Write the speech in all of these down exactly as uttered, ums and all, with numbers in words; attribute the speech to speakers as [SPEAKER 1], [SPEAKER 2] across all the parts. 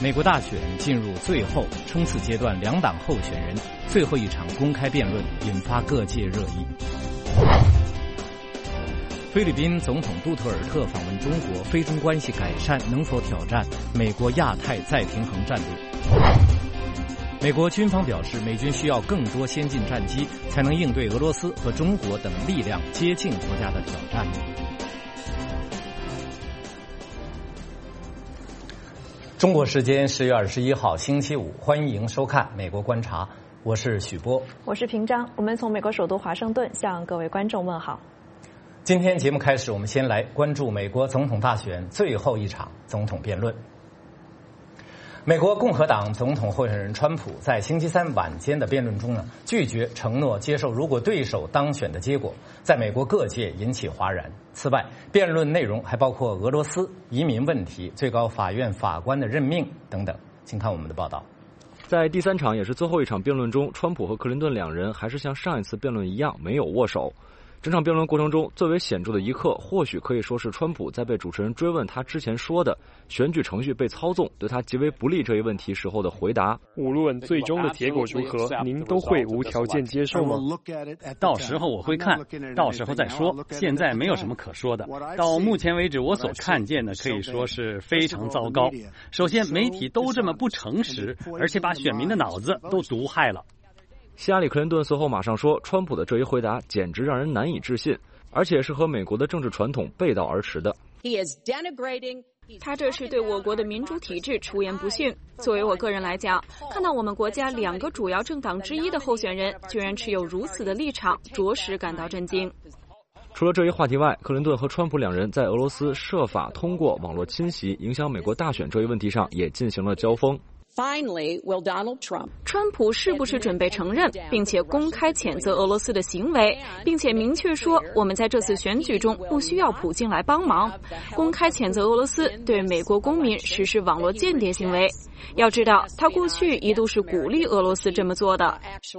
[SPEAKER 1] 美国大选进入最后冲刺阶段，两党候选人最后一场公开辩论引发各界热议。菲律宾总统杜特尔特访问中国，菲中关系改善能否挑战美国亚太再平衡战略？美国军方表示，美军需要更多先进战机，才能应对俄罗斯和中国等力量接近国家的挑战。中国时间十月二十一号星期五，欢迎收看《美国观察》，我是许波，
[SPEAKER 2] 我是平章，我们从美国首都华盛顿向各位观众问好。
[SPEAKER 1] 今天节目开始，我们先来关注美国总统大选最后一场总统辩论。美国共和党总统候选人川普在星期三晚间的辩论中呢，拒绝承诺接受如果对手当选的结果，在美国各界引起哗然。此外，辩论内容还包括俄罗斯、移民问题、最高法院法官的任命等等。请看我们的报道。
[SPEAKER 3] 在第三场也是最后一场辩论中，川普和克林顿两人还是像上一次辩论一样没有握手。整场辩论过程中，最为显著的一刻，或许可以说是川普在被主持人追问他之前说的选举程序被操纵对他极为不利这一问题时候的回答。
[SPEAKER 4] 无论最终的结果如何，您都会无条件接受吗？
[SPEAKER 5] 到时候我会看，到时候再说，现在没有什么可说的。到目前为止，我所看见的可以说是非常糟糕。首先，媒体都这么不诚实，而且把选民的脑子都毒害了。
[SPEAKER 3] 希拉里·克林顿随后马上说，川普的这一回答简直让人难以置信，而且是和美国的政治传统背道而驰的。
[SPEAKER 6] 他这是对我国的民主体制出言不逊。作为我个人来讲，看到我们国家两个主要政党之一的候选人居然持有如此的立场，着实感到震惊。
[SPEAKER 3] 除了这一话题外，克林顿和川普两人在俄罗斯设法通过网络侵袭影响美国大选这一问题上也进行了交锋。
[SPEAKER 6] Finally, will Donald Trump? 川普是不是准备承认，并且公开谴责俄罗斯的行为，并且明确说我们在这次选举中不需要普京来帮忙，公开谴责俄罗斯对美国公民实施网络间谍行为。要知道，他过去一度是鼓励俄罗斯这么做的。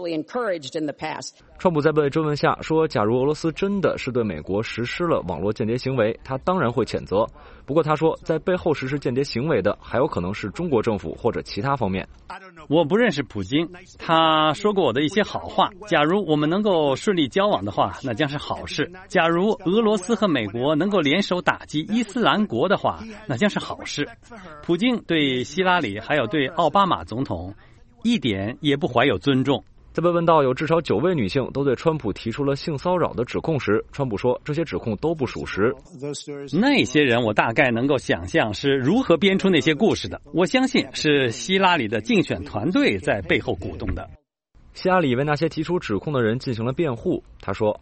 [SPEAKER 3] 川普在被追问下说，假如俄罗斯真的是对美国实施了网络间谍行为，他当然会谴责。不过他说，在背后实施间谍行为的还有可能是中国政府或者其他方面。
[SPEAKER 5] 我不认识普京，他说过我的一些好话。假如我们能够顺利交往的话，那将是好事。假如俄罗斯和美国能够联手打击伊斯兰国的话，那将是好事。普京对希拉里还有对奥巴马总统一点也不怀有尊重。
[SPEAKER 3] 在被问到有至少九位女性都对川普提出了性骚扰的指控时，川普说这些指控都不属实。
[SPEAKER 5] 那些人我大概能够想象是如何编出那些故事的。我相信是希拉里的竞选团队在背后鼓动的。
[SPEAKER 3] 希拉里为那些提出指控的人进行了辩护，他说，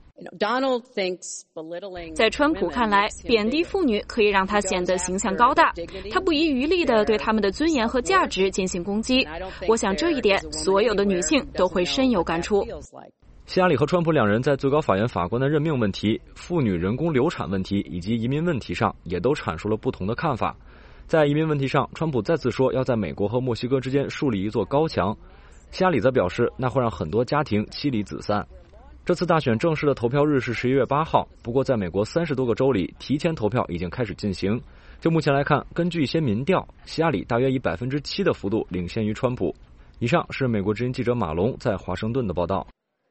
[SPEAKER 6] 在川普看来，贬低妇女可以让他显得形象高大，他不遗余力地对他们的尊严和价值进行攻击。我想这一点所有的女性都会深有感触。
[SPEAKER 3] 希拉里和川普两人在最高法院法官的任命问题、妇女人工流产问题以及移民问题上也都阐述了不同的看法。在移民问题上，川普再次说要在美国和墨西哥之间树立一座高墙，希拉里则表示那会让很多家庭妻离子散。这次大选正式的投票日是十一月八号，不过在美国三十多个州里，提前投票已经开始进行。就目前来看，根据一些民调，希拉里大约以百分之七的幅度领先于川普。以上是美国之音记者马龙在华盛顿的报道。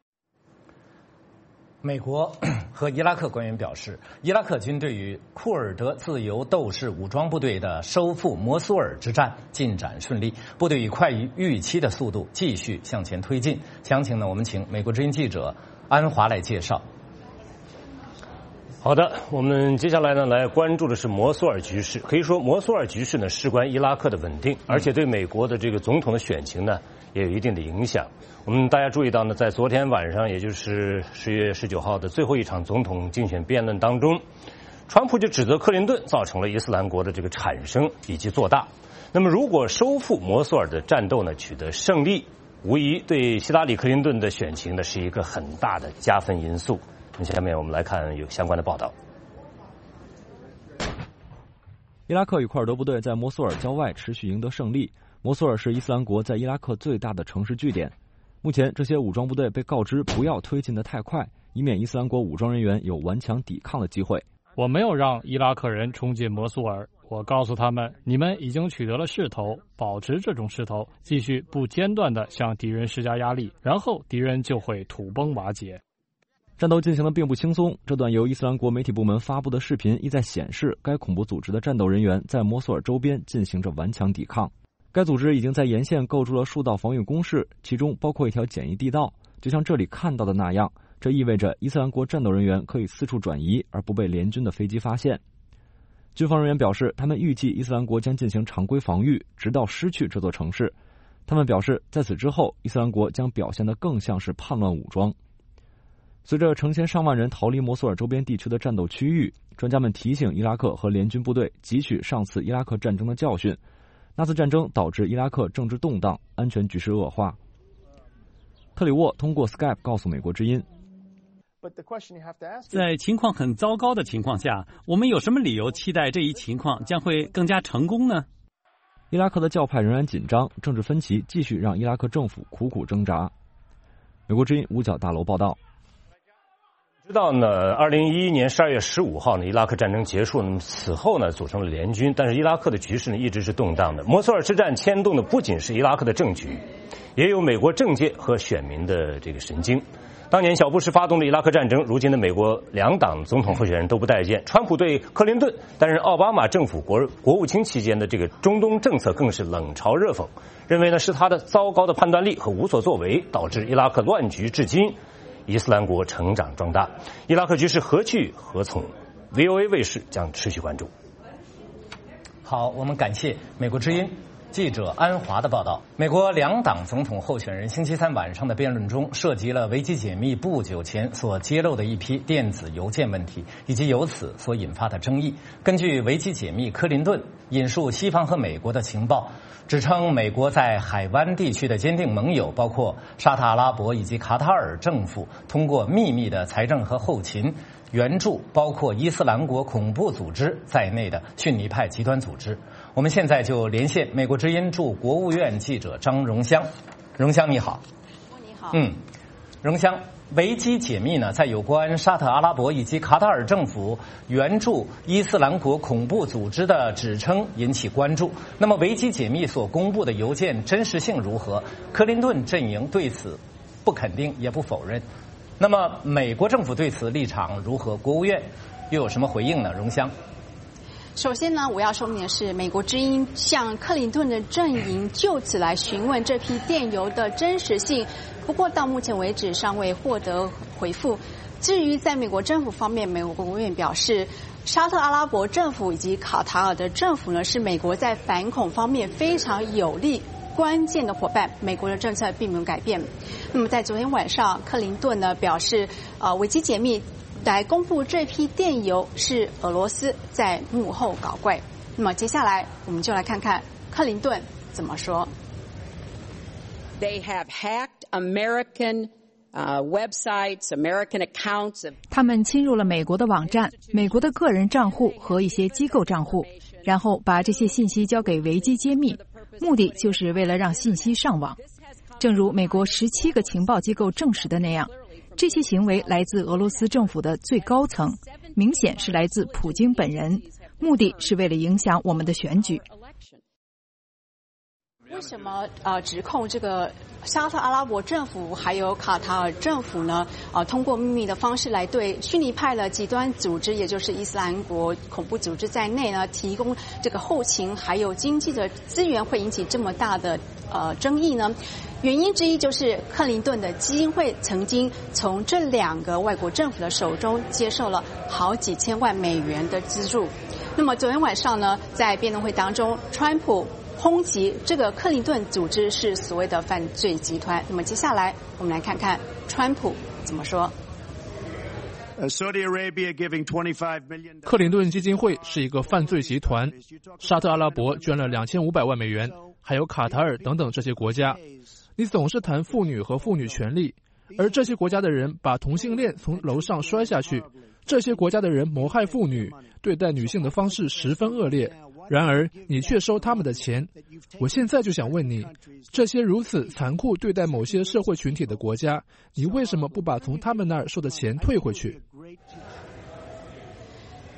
[SPEAKER 1] 美国和伊拉克官员表示，伊拉克军对于库尔德自由斗士武装部队的收复摩苏尔之战进展顺利，部队以快于预期的速度继续向前推进。详情呢，我们请美国之音记者安华来介绍。
[SPEAKER 7] 好的，我们接下来呢来关注的是摩苏尔局势。可以说，摩苏尔局势呢事关伊拉克的稳定，而且对美国的这个总统的选情呢也有一定的影响。我们大家注意到呢，在昨天晚上，也就是十月十九号的最后一场总统竞选辩论当中，川普就指责克林顿造成了伊斯兰国的这个产生以及做大。那么，如果收复摩苏尔的战斗呢取得胜利，无疑对希拉里·克林顿的选情呢是一个很大的加分因素。那下面我们来看有相关的报道。
[SPEAKER 3] 伊拉克与库尔德部队在摩苏尔郊外持续赢得胜利。摩苏尔是伊斯兰国在伊拉克最大的城市据点。目前，这些武装部队被告知不要推进得太快，以免伊斯兰国武装人员有顽强抵抗的机会。
[SPEAKER 8] 我没有让伊拉克人冲进摩苏尔， 我告诉他们，你们已经取得了势头，保持这种势头，继续不间断地向敌人施加压力，然后敌人就会土崩瓦解。
[SPEAKER 3] 战斗进行的并不轻松，这段由伊斯兰国媒体部门发布的视频意在显示，该恐怖组织的战斗人员在摩苏尔周边进行着顽强抵抗。该组织已经在沿线构筑了数道防御工事，其中包括一条简易地道，就像这里看到的那样，这意味着伊斯兰国战斗人员可以四处转移，而不被联军的飞机发现。军方人员表示，他们预计伊斯兰国将进行常规防御，直到失去这座城市。他们表示，在此之后，伊斯兰国将表现得更像是叛乱武装。随着成千上万人逃离摩苏尔周边地区的战斗区域，专家们提醒伊拉克和联军部队汲取上次伊拉克战争的教训。那次战争导致伊拉克政治动荡，安全局势恶化。特里沃通过 Skype 告诉美国之音，
[SPEAKER 5] 在情况很糟糕的情况下，我们有什么理由期待这一情况将会更加成功呢？
[SPEAKER 3] 伊拉克的教派仍然紧张，政治分歧继续让伊拉克政府苦苦挣扎。美国之音五角大楼报道。
[SPEAKER 7] 知道呢，二零一一年十二月十五号呢，伊拉克战争结束，那么此后呢，组成了联军，但是伊拉克的局势呢一直是动荡的。摩苏尔之战牵动的不仅是伊拉克的政局，也有美国政界和选民的这个神经。当年小布什发动的伊拉克战争，如今的美国两党总统候选人都不待见。川普对克林顿担任奥巴马政府国国务卿期间的这个中东政策更是冷嘲热讽，认为呢是他的糟糕的判断力和无所作为导致伊拉克乱局至今。伊斯兰国成长壮大，伊拉克局势何去何从 ？V O A 卫视将持续关注。
[SPEAKER 1] 好，我们感谢美国之音记者安华的报道。美国两党总统候选人星期三晚上的辩论中，涉及了维基解密不久前所揭露的一批电子邮件问题，以及由此所引发的争议。根据维基解密，克林顿引述西方和美国的情报，指称美国在海湾地区的坚定盟友，包括沙特阿拉伯以及卡塔尔政府，通过秘密的财政和后勤援助包括伊斯兰国恐怖组织在内的逊尼派极端组织。我们现在就连线美国之音驻国务院记者张荣香。荣香你好。
[SPEAKER 6] 你好。
[SPEAKER 1] 嗯，荣香，维基解密呢，在有关沙特阿拉伯以及卡塔尔政府援助伊斯兰国恐怖组织的指称引起关注。那么维基解密所公布的邮件真实性如何？克林顿阵营对此不肯定也不否认。那么美国政府对此立场如何？国务院又有什么回应呢？荣香。
[SPEAKER 9] 首先呢，我要说明的是，美国之音向克林顿的阵营就此来询问这批电邮的真实性，不过到目前为止尚未获得回复。至于在美国政府方面，美国国务院表示，沙特阿拉伯政府以及卡塔尔的政府呢，是美国在反恐方面非常有力关键的伙伴，美国的政策并没有改变。那么在昨天晚上，克林顿呢表示，呃，维基解密来公布这批电邮是俄罗斯在幕后搞怪。那么接下来我们就来看看克林顿怎么说。
[SPEAKER 10] They have hacked American uh, websites, American accounts of.
[SPEAKER 11] 他们侵入了美国的网站、美国的个人账户和一些机构账户，然后把这些信息交给维基揭秘，目的就是为了让信息上网。正如美国十七个情报机构证实的那样，这些行为来自俄罗斯政府的最高层，明显是来自普京本人，目的是为了影响我们的选举。
[SPEAKER 9] 为什么呃指控这个沙特阿拉伯政府还有卡塔尔政府呢？呃，通过秘密的方式来对逊尼派的极端组织，也就是伊斯兰国恐怖组织在内呢，提供这个后勤还有经济的资源，会引起这么大的呃争议呢？原因之一就是克林顿的基金会曾经从这两个外国政府的手中接受了好几千万美元的资助。那么昨天晚上呢，在辩论会当中，川普抨击这个克林顿组织是所谓的犯罪集团。那么接下来我们来看看川普怎么说。
[SPEAKER 12] 克林顿基金会是一个犯罪集团，沙特阿拉伯捐了两千五百万美元，还有卡塔尔等等这些国家。你总是谈妇女和妇女权利，而这些国家的人把同性恋从楼上摔下去，这些国家的人谋害妇女，对待女性的方式十分恶劣，然而你却收他们的钱。我现在就想问你，这些如此残酷对待某些社会群体的国家，你为什么不把从他们那儿收的钱退回去？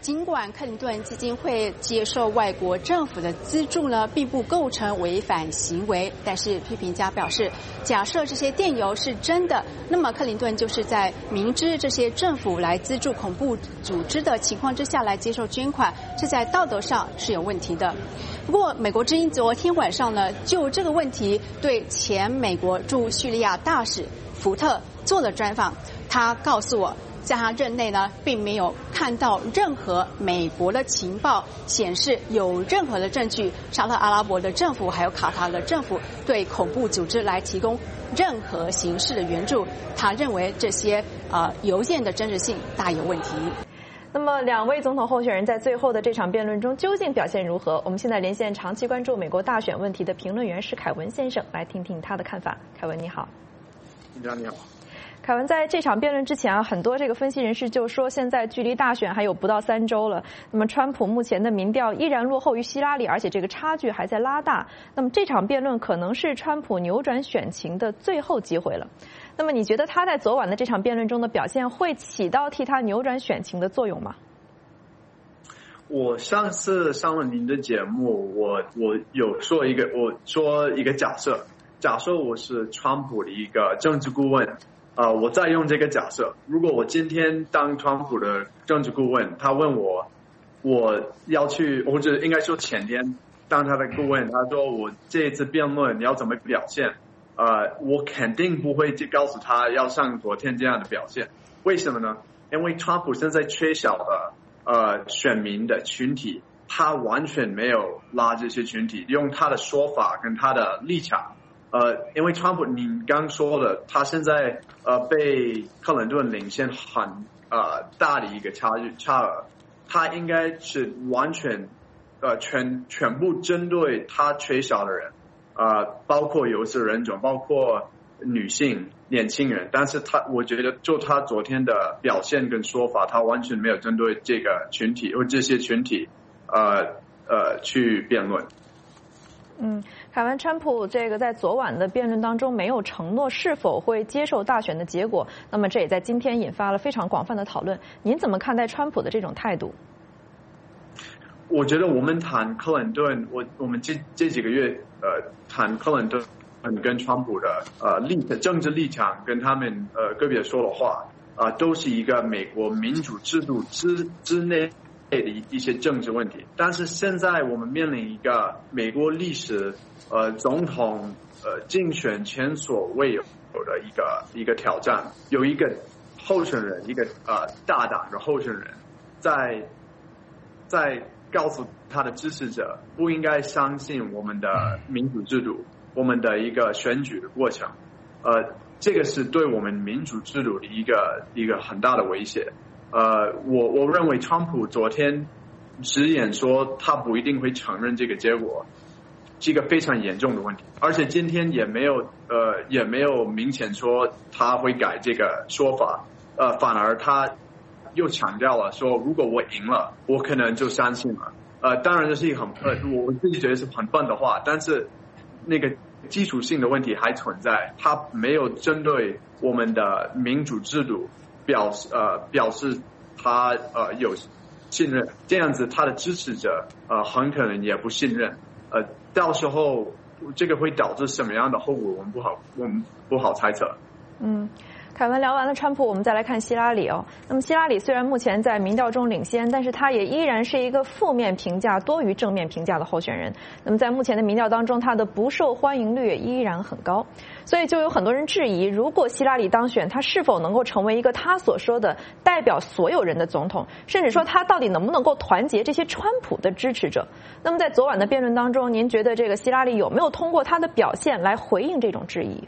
[SPEAKER 9] 尽管克林顿基金会接受外国政府的资助呢，并不构成违反行为，但是批评家表示，假设这些电邮是真的，那么克林顿就是在明知这些政府来资助恐怖组织的情况之下来接受捐款，这在道德上是有问题的。不过，美国之音昨天晚上呢，就这个问题对前美国驻叙利亚大使福特做了专访，他告诉我，在他任内呢，并没有看到任何美国的情报显示有任何的证据，沙特阿拉伯的政府还有卡塔尔的政府对恐怖组织来提供任何形式的援助。他认为这些呃邮件的真实性大有问题。
[SPEAKER 2] 那么，两位总统候选人在最后的这场辩论中究竟表现如何？我们现在连线长期关注美国大选问题的评论员史凯文先生，来听听他的看法。凯文，你好。
[SPEAKER 13] 你好，你好。
[SPEAKER 2] 凯文，在这场辩论之前啊，很多这个分析人士就说，现在距离大选还有不到三周了。那么，川普目前的民调依然落后于希拉里，而且这个差距还在拉大。那么，这场辩论可能是川普扭转选情的最后机会了。那么，你觉得他在昨晚的这场辩论中的表现会起到替他扭转选情的作用吗？
[SPEAKER 13] 我上次上了您的节目，我我有说一个，我说一个假设，假设我是川普的一个政治顾问。呃，我再用这个假设，如果我今天当川普的政治顾问，他问我，我要去，或者应该说前天当他的顾问，他说我这一次辩论你要怎么表现，呃，我肯定不会告诉他要像昨天这样的表现。为什么呢？因为川普现在缺少的呃选民的群体，他完全没有拉这些群体，用他的说法跟他的立场。呃，因为川普，你刚说的，他现在呃被克林顿领先很呃大的一个差距差额，他应该是完全呃全全部针对他缺少的人，呃，包括有色人种，包括女性、年轻人，但是他我觉得就他昨天的表现跟说法，他完全没有针对这个群体或这些群体呃呃去辩论。
[SPEAKER 2] 嗯，凯文，川普这个在昨晚的辩论当中没有承诺是否会接受大选的结果，那么这也在今天引发了非常广泛的讨论。您怎么看待川普的这种态度？
[SPEAKER 13] 我觉得我们谈克林顿，我我们这这几个月呃谈克林顿跟川普的呃立政治立场跟他们呃个别说的话啊、呃，都是一个美国民主制度之之内的一些政治问题，但是现在我们面临一个美国历史呃总统呃竞选前所未有的一个一个挑战，有一个候选人，一个呃大党的候选人，在在告诉他的支持者不应该相信我们的民主制度，我们的一个选举的过程，呃，这个是对我们民主制度的一个一个很大的威胁。呃，我我认为川普昨天直言说他不一定会承认这个结果，是一个非常严重的问题。而且今天也没有呃也没有明显说他会改这个说法，呃，反而他又强调了说，如果我赢了，我可能就相信了。呃，当然这是一个很呃我自己觉得是很笨的话，但是那个基础性的问题还存在，他没有针对我们的民主制度。表示呃表示他呃有信任，这样子他的支持者呃很可能也不信任，呃到时候这个会导致什么样的后果，我们不好我们不好猜测。
[SPEAKER 2] 嗯。凯文，聊完了川普，我们再来看希拉里哦。那么希拉里虽然目前在民调中领先，但是他也依然是一个负面评价多于正面评价的候选人。那么在目前的民调当中，他的不受欢迎率也依然很高。所以就有很多人质疑，如果希拉里当选，他是否能够成为一个他所说的代表所有人的总统，甚至说他到底能不能够团结这些川普的支持者。那么在昨晚的辩论当中，您觉得这个希拉里有没有通过他的表现来回应这种质疑？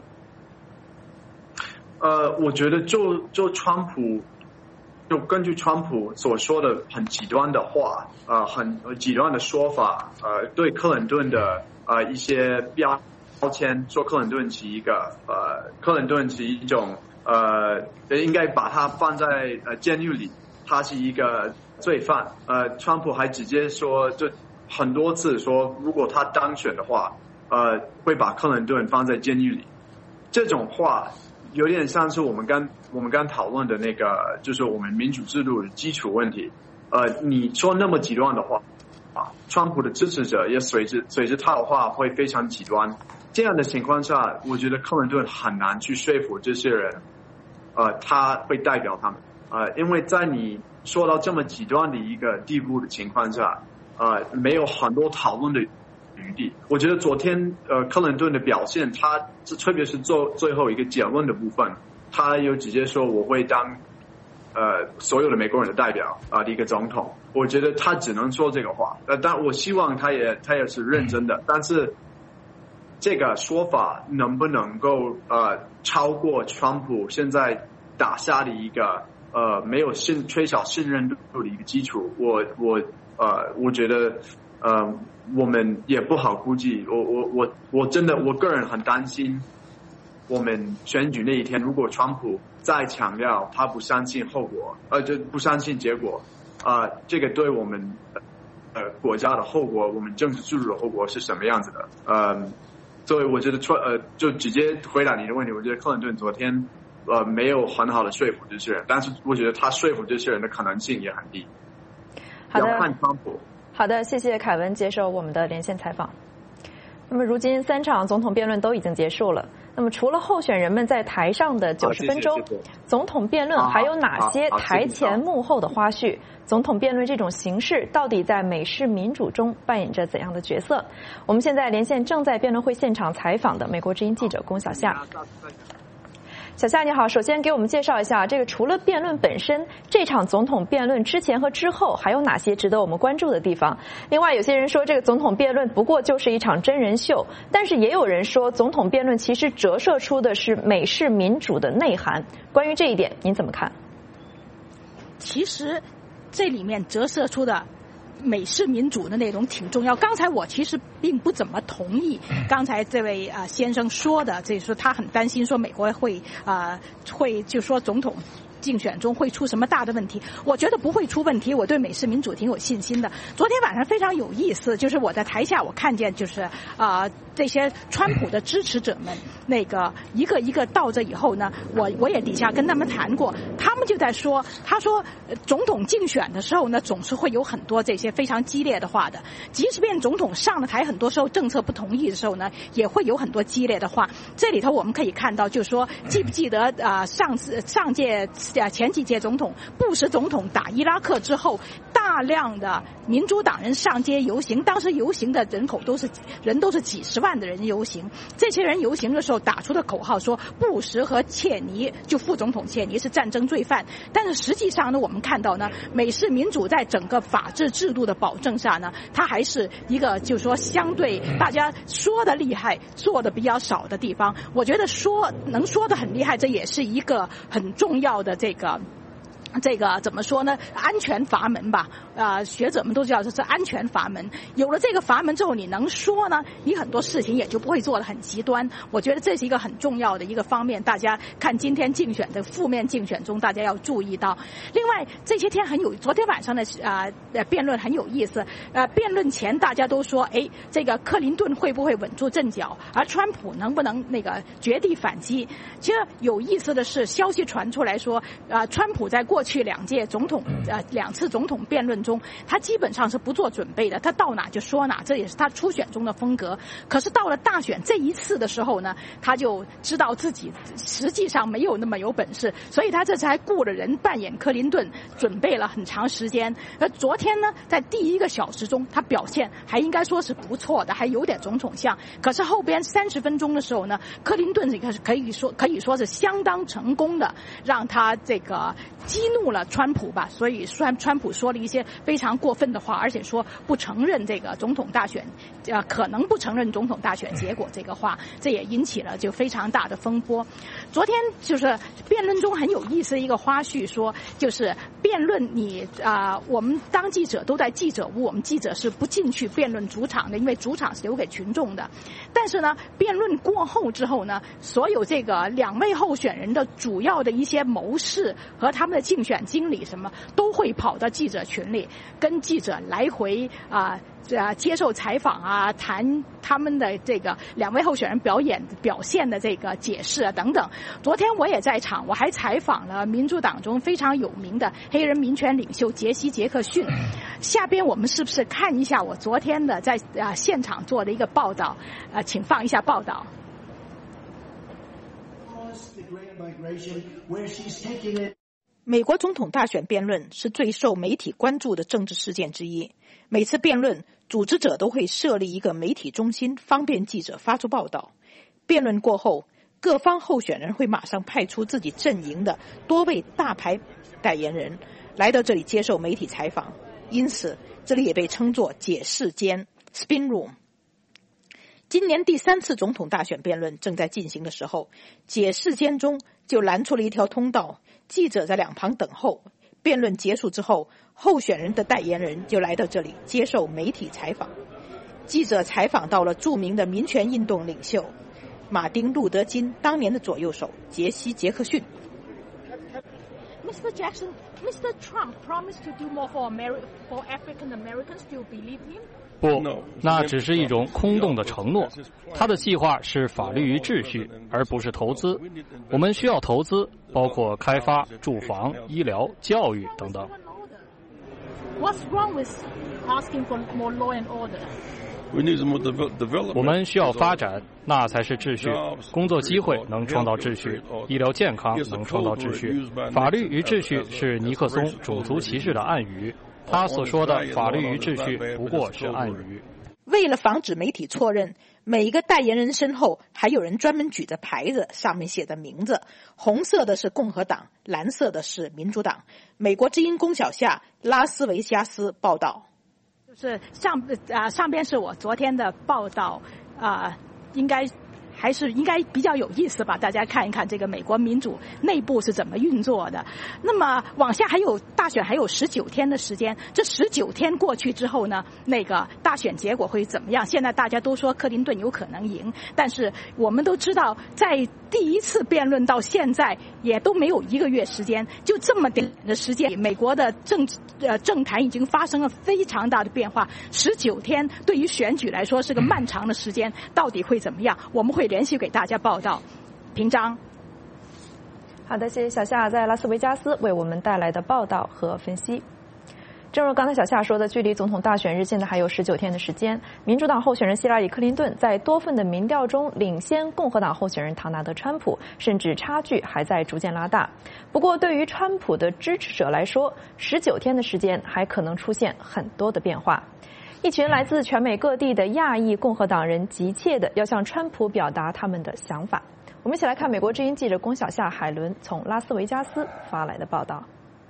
[SPEAKER 13] 呃，我觉得就就川普，就根据川普所说的很极端的话，呃，很极端的说法，呃，对克林顿的呃一些标标签，说克林顿是一个呃，克林顿是一种呃，应该把他放在呃监狱里，他是一个罪犯。呃，川普还直接说，就很多次说，如果他当选的话，呃，会把克林顿放在监狱里。这种话。有点像是我们刚我们刚讨论的那个，就是我们民主制度的基础问题。 呃，你说那么极端的话，啊，川普的支持者也随着随着他的话会非常极端。这样的情况下，我觉得克林顿很难去说服这些人，呃，他会代表他们，呃，因为在你说到这么极端的一个地步的情况下，呃，没有很多讨论的余地。我觉得昨天呃克林顿的表现，他特别是做最后一个结论的部分，他有直接说我会当呃所有的美国人的代表啊、呃、的一个总统。我觉得他只能说这个话，呃，但我希望他也他也是认真的，但是这个说法能不能够呃超过川普现在打下的一个呃没有信缺少信任度的一个基础？我我呃我觉得呃我们也不好估计。我我我我真的我个人很担心，我们选举那一天，如果川普再强调他不相信后果，呃就不相信结果，啊、呃，这个对我们呃国家的后果，我们政治制度的后果是什么样子的？呃。所以我觉得川呃就直接回答你的问题，我觉得克林顿昨天呃没有很好的说服这些人，但是我觉得他说服这些人的可能性也很低。
[SPEAKER 2] 好的，
[SPEAKER 13] 要看川普。
[SPEAKER 2] 好的，谢谢凯文接受我们的连线采访。那么如今三场总统辩论都已经结束了，那么除了候选人们在台上的九十分钟，总统辩论还有哪些台前幕后的花絮？总统辩论这种形式到底在美式民主中扮演着怎样的角色？我们现在连线正在辩论会现场采访的美国之音记者龚小夏。小夏你好，首先给我们介绍一下，这个除了辩论本身，这场总统辩论之前和之后还有哪些值得我们关注的地方？另外，有些人说这个总统辩论不过就是一场真人秀，但是也有人说总统辩论其实折射出的是美式民主的内涵。关于这一点，您怎么看？
[SPEAKER 14] 其实这里面折射出的美式民主的内容挺重要。刚才我其实并不怎么同意刚才这位啊、呃、先生说的，就是说他很担心说美国会啊、呃、会就说总统竞选中会出什么大的问题。我觉得不会出问题，我对美式民主挺有信心的。昨天晚上非常有意思，就是我在台下我看见就是啊、呃、这些川普的支持者们那个一个一个到这以后呢，我我也底下跟他们谈过，他们就在说，他说、呃、总统竞选的时候呢，总是会有很多这些非常激烈的话的，即使便总统上了台，很多时候政策不同意的时候呢，也会有很多激烈的话。这里头我们可以看到，就是说记不记得啊、呃、上次上届前几届总统布什总统打伊拉克之后，大量的民主党人上街游行，当时游行的人口都是人都是几十万的人游行。这些人游行的时候打出的口号说布什和切尼，就副总统切尼是战争罪犯。但是实际上呢，我们看到呢，美式民主在整个法治制度的保证下呢，它还是一个就是说相对大家说的厉害做的比较少的地方。我觉得说能说的很厉害，这也是一个很重要的这个这个怎么说呢？安全阀门吧，啊、呃，学者们都知道这是安全阀门。有了这个阀门之后，你能说呢？你很多事情也就不会做得很极端。我觉得这是一个很重要的一个方面，大家看今天竞选的负面竞选中，大家要注意到。另外，这些天很有，昨天晚上的啊呃辩论很有意思。呃，辩论前大家都说，哎，这个克林顿会不会稳住阵脚，而川普能不能那个绝地反击？其实有意思的是，消息传出来说，啊、呃，川普在过去两届总统呃两次总统辩论中，他基本上是不做准备的，他到哪就说哪，这也是他初选中的风格。可是到了大选这一次的时候呢，他就知道自己实际上没有那么有本事，所以他这次还雇了人扮演克林顿，准备了很长时间。而昨天呢，在第一个小时中，他表现还应该说是不错的，还有点总统像。可是后边三十分钟的时候呢，克林顿这个可以说可以说是相当成功的，让他这个激怒了川普吧，所以川川普说了一些非常过分的话，而且说不承认这个总统大选，呃，可能不承认总统大选结果这个话，这也引起了就非常大的风波。昨天就是辩论中很有意思的一个花絮，说就是辩论你啊、呃，我们当记者都在记者屋，我们记者是不进去辩论主场的，因为主场是留给群众的。但是呢，辩论过后之后呢，所有这个两位候选人的主要的一些谋士和他们的竞选经理什么都会跑到记者群里，跟记者来回啊啊接受采访啊，谈他们的这个两位候选人表演表现的这个解释啊等等。昨天我也在场，我还采访了民主党中非常有名的黑人民权领袖杰西·杰克逊。下边我们是不是看一下我昨天的在啊现场做的一个报道？啊，请放一下报道。美国总统大选辩论是最受媒体关注的政治事件之一。每次辩论，组织者都会设立一个媒体中心，方便记者发出报道。辩论过后，各方候选人会马上派出自己阵营的多位大牌代言人来到这里接受媒体采访，因此这里也被称作解释间 （spin room）。今年第三次总统大选辩论正在进行的时候，解释间中就拦出了一条通道，记者在两旁等候。辩论结束之后，候选人的代言人就来到这里接受媒体采访。记者采访到了著名的民权运动领袖马丁·路德·金当年的左右手杰西·杰克逊。Mister Jackson, Mister Trump promised to do more for Ameri- for African Americans. Do you believe him?
[SPEAKER 8] 不，那只是一种空洞的承诺。他的计划是法律与秩序，而不是投资。我们需要投资，包括开发、住房、医疗、教育等等。
[SPEAKER 14] What's wrong with asking for more law and order?
[SPEAKER 8] 我们需要发展，那才是秩序。工作机会能创造秩序，医疗健康能创造秩序。法律与秩序是尼克松种族歧视的暗语，他所说的法律与秩序不过是暗语。
[SPEAKER 14] 为了防止媒体错认，每一个代言人身后还有人专门举着牌子，上面写着名字，红色的是共和党，蓝色的是民主党。美国之音龚小夏，拉斯维加斯报道。就是上啊、呃、上边是我昨天的报道啊、呃，应该还是应该比较有意思吧？大家看一看这个美国民主内部是怎么运作的。那么往下还有大选还有十九天的时间，这十九天过去之后呢，那个大选结果会怎么样？现在大家都说克林顿有可能赢，但是我们都知道，在第一次辩论到现在也都没有一个月时间，就这么点的时间，美国的政治呃政坛已经发生了非常大的变化。十九天对于选举来说是个漫长的时间，到底会怎么样？我们会连续给大家报道。平章。
[SPEAKER 2] 好的，谢谢小夏在拉斯维加斯为我们带来的报道和分析。正如刚才小夏说的，距离总统大选日现在还有十九天的时间。民主党候选人希拉里·克林顿在多份的民调中领先共和党候选人唐纳德·川普，甚至差距还在逐渐拉大。不过，对于川普的支持者来说，十九天的时间还可能出现很多的变化。一群来自全美各地的亚裔共和党人急切地要向川普表达他们的想法。我们一起来看美国之音记者龚小夏、海伦从拉斯维加斯发来的报道。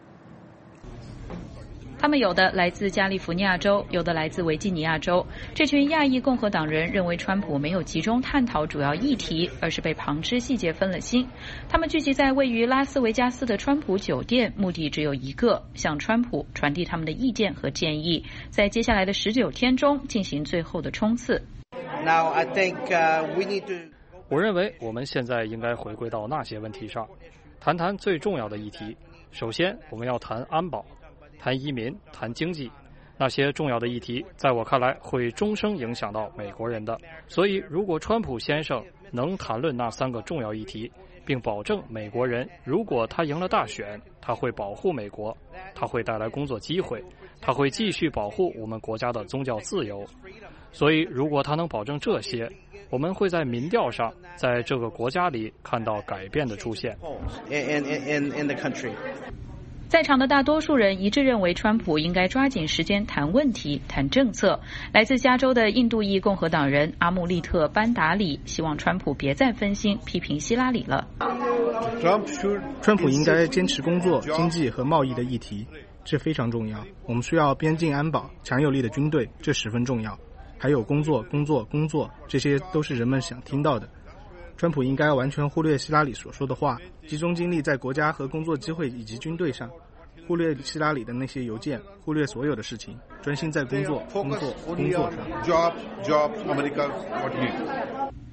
[SPEAKER 15] 他们有的来自加利福尼亚州，有的来自维吉尼亚州。这群亚裔共和党人认为川普没有集中探讨主要议题，而是被旁支细节分了心。他们聚集在位于拉斯维加斯的川普酒店，目的只有一个：向川普传递他们的意见和建议，在接下来的十九天中进行最后的冲刺。
[SPEAKER 16] Now, I think, uh, we need to...
[SPEAKER 8] 我认为我们现在应该回归到那些问题上，谈谈最重要的议题。首先，我们要谈安保。谈移民，谈经济，那些重要的议题，在我看来会终生影响到美国人的。所以，如果川普先生能谈论那三个重要议题，并保证美国人，如果他赢了大选，他会保护美国，他会带来工作机会，他会继续保护我们国家的宗教自由。所以，如果他能保证这些，我们会在民调上，在这个国家里看到改变的出现。
[SPEAKER 16] In, in, in the country.
[SPEAKER 15] 在场的大多数人一致认为，川普应该抓紧时间谈问题、谈政策。来自加州的印度裔共和党人阿穆利特·班达里希望川普别再分心批评希拉里了。
[SPEAKER 17] 川普应该坚持工作、经济和贸易的议题，这非常重要。我们需要边境安保、强有力的军队，这十分重要。还有工作、工作、工作，这些都是人们想听到的。川普应该完全忽略希拉里所说的话，集中精力在国家和工作机会以及军队上，忽略希拉里的那些邮件，忽略所有的事情，专心在工作、工作、工作上。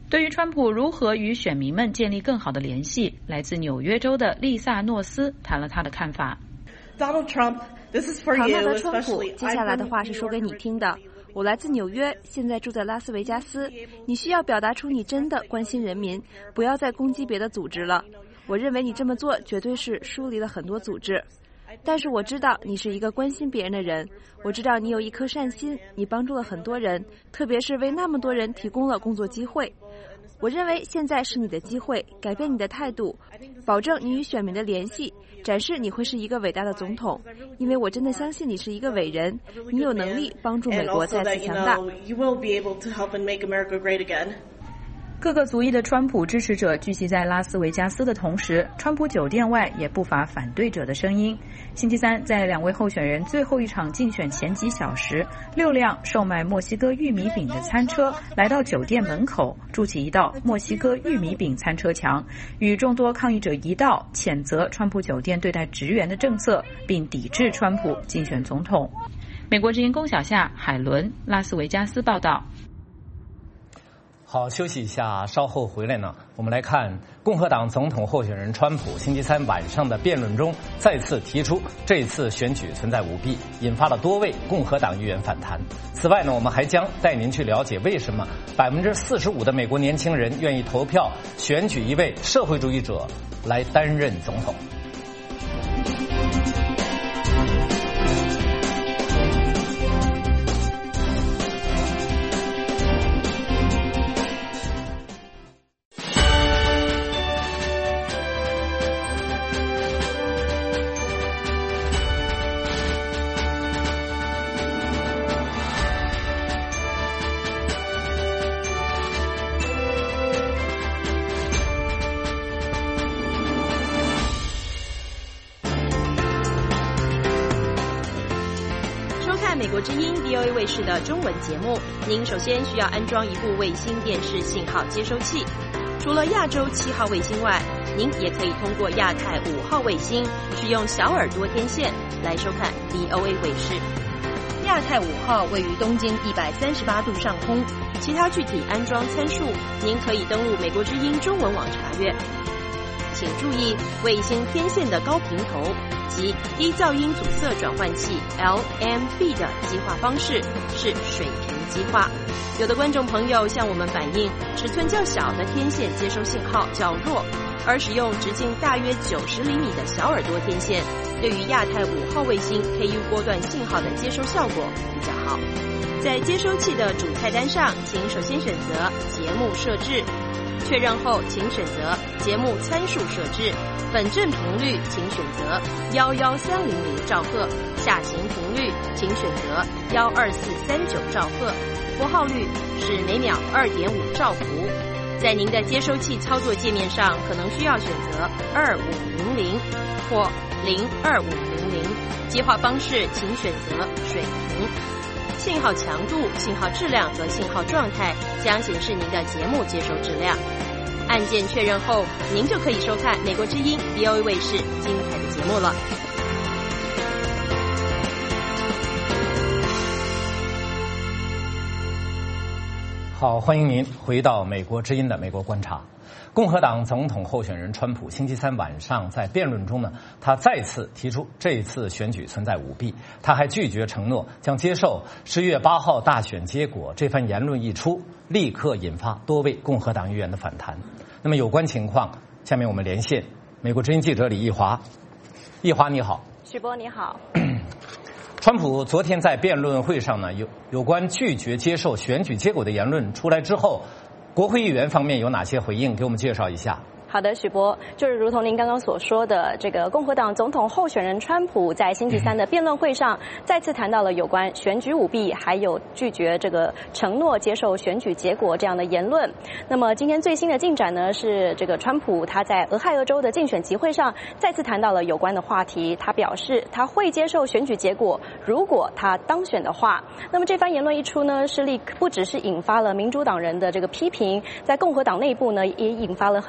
[SPEAKER 15] 对于川普如何与选民们建立更好的联系，来自纽约州的丽萨诺斯谈了他的看法。
[SPEAKER 18] Donald Trump, this is for you,
[SPEAKER 19] 好好的川普，接下来的话是说给你听的。我来自纽约，现在住在拉斯维加斯。你需要表达出你真的关心人民，不要再攻击别的组织了。我认为你这么做绝对是疏离了很多组织。但是我知道你是一个关心别人的人，我知道你有一颗善心，你帮助了很多人，特别是为那么多人提供了工作机会。我认为现在是你的机会，改变你的态度，保证你与选民的联系，展示你会是一个伟大的总统，因为我真的相信你是一个伟人，你有能力帮助美国再次强大。
[SPEAKER 15] 各个族裔的川普支持者聚集在拉斯维加斯的同时，川普酒店外也不乏反对者的声音。星期三，在两位候选人最后一场竞选前几小时，六辆售卖墨西哥玉米饼的餐车来到酒店门口，筑起一道墨西哥玉米饼餐车墙，与众多抗议者一道谴责川普酒店对待职员的政策，并抵制川普竞选总统。美国之音龚小夏、海伦，拉斯维加斯报道。
[SPEAKER 1] 好，休息一下，稍后回来呢，我们来看共和党总统候选人川普星期三晚上的辩论中再次提出这次选举存在舞弊，引发了多位共和党议员反弹。此外呢，我们还将带您去了解为什么百分之四十五的美国年轻人愿意投票选举一位社会主义者来担任总统。
[SPEAKER 20] 美国之音 V O A 卫视的中文节目，您首先需要安装一部卫星电视信号接收器。除了亚洲七号卫星外，您也可以通过亚太五号卫星使用小耳朵天线来收看 V O A 卫视。亚太五号位于东经一百三十八度上空，其他具体安装参数您可以登录美国之音中文网查阅。请注意，卫星天线的高频头及低噪音阻塞转换器 L M B 的极化方式是水平极化。有的观众朋友向我们反映，尺寸较小的天线接收信号较弱，而使用直径大约九十厘米的小耳朵天线，对于亚太五号卫星 K U 波段信号的接收效果比较好。在接收器的主菜单上，请首先选择节目设置。确认后，请选择节目参数设置，本振频率请选择一一三零零兆赫，下行频率请选择一二四三九兆赫，拨号率是每秒 二点五兆伏。在您的接收器操作界面上，可能需要选择二五零零或零二五零零，接话方式请选择水平。信号强度、信号质量和信号状态将显示您的节目接收质量。按键确认后，您就可以收看美国之音 V O A 卫视精彩的节目了。
[SPEAKER 1] 好，欢迎您回到美国之音的美国观察。共和党总统候选人川普星期三晚上在辩论中呢，他再次提出这次选举存在舞弊，他还拒绝承诺将接受十一月八号大选结果。这番言论一出，立刻引发多位共和党议员的反弹。那么有关情况，下面我们连线美国之音记者李毅华。毅华你好。
[SPEAKER 2] 许波你好。
[SPEAKER 1] 川普昨天在辩论会上呢，有有关拒绝接受选举结果的言论出来之后，国会议员方面有哪些回应？给我们介绍一下。
[SPEAKER 2] 好的，许波，就是如同您刚刚所说的，这个共和党总统候选人川普在星期三的辩论会上再次谈到了有关选举舞弊，还有拒绝这个承诺接受选举结果这样的言论。那么今天最新的进展呢，是这个川普他在俄亥俄州的竞选集会上再次谈到了有关的话题。他表示他会接受选举结果，如果他当选的话。那么这番言论一出呢，是立不只是引发了民主党人的这个批评，在共和党内部呢也引发了很大的反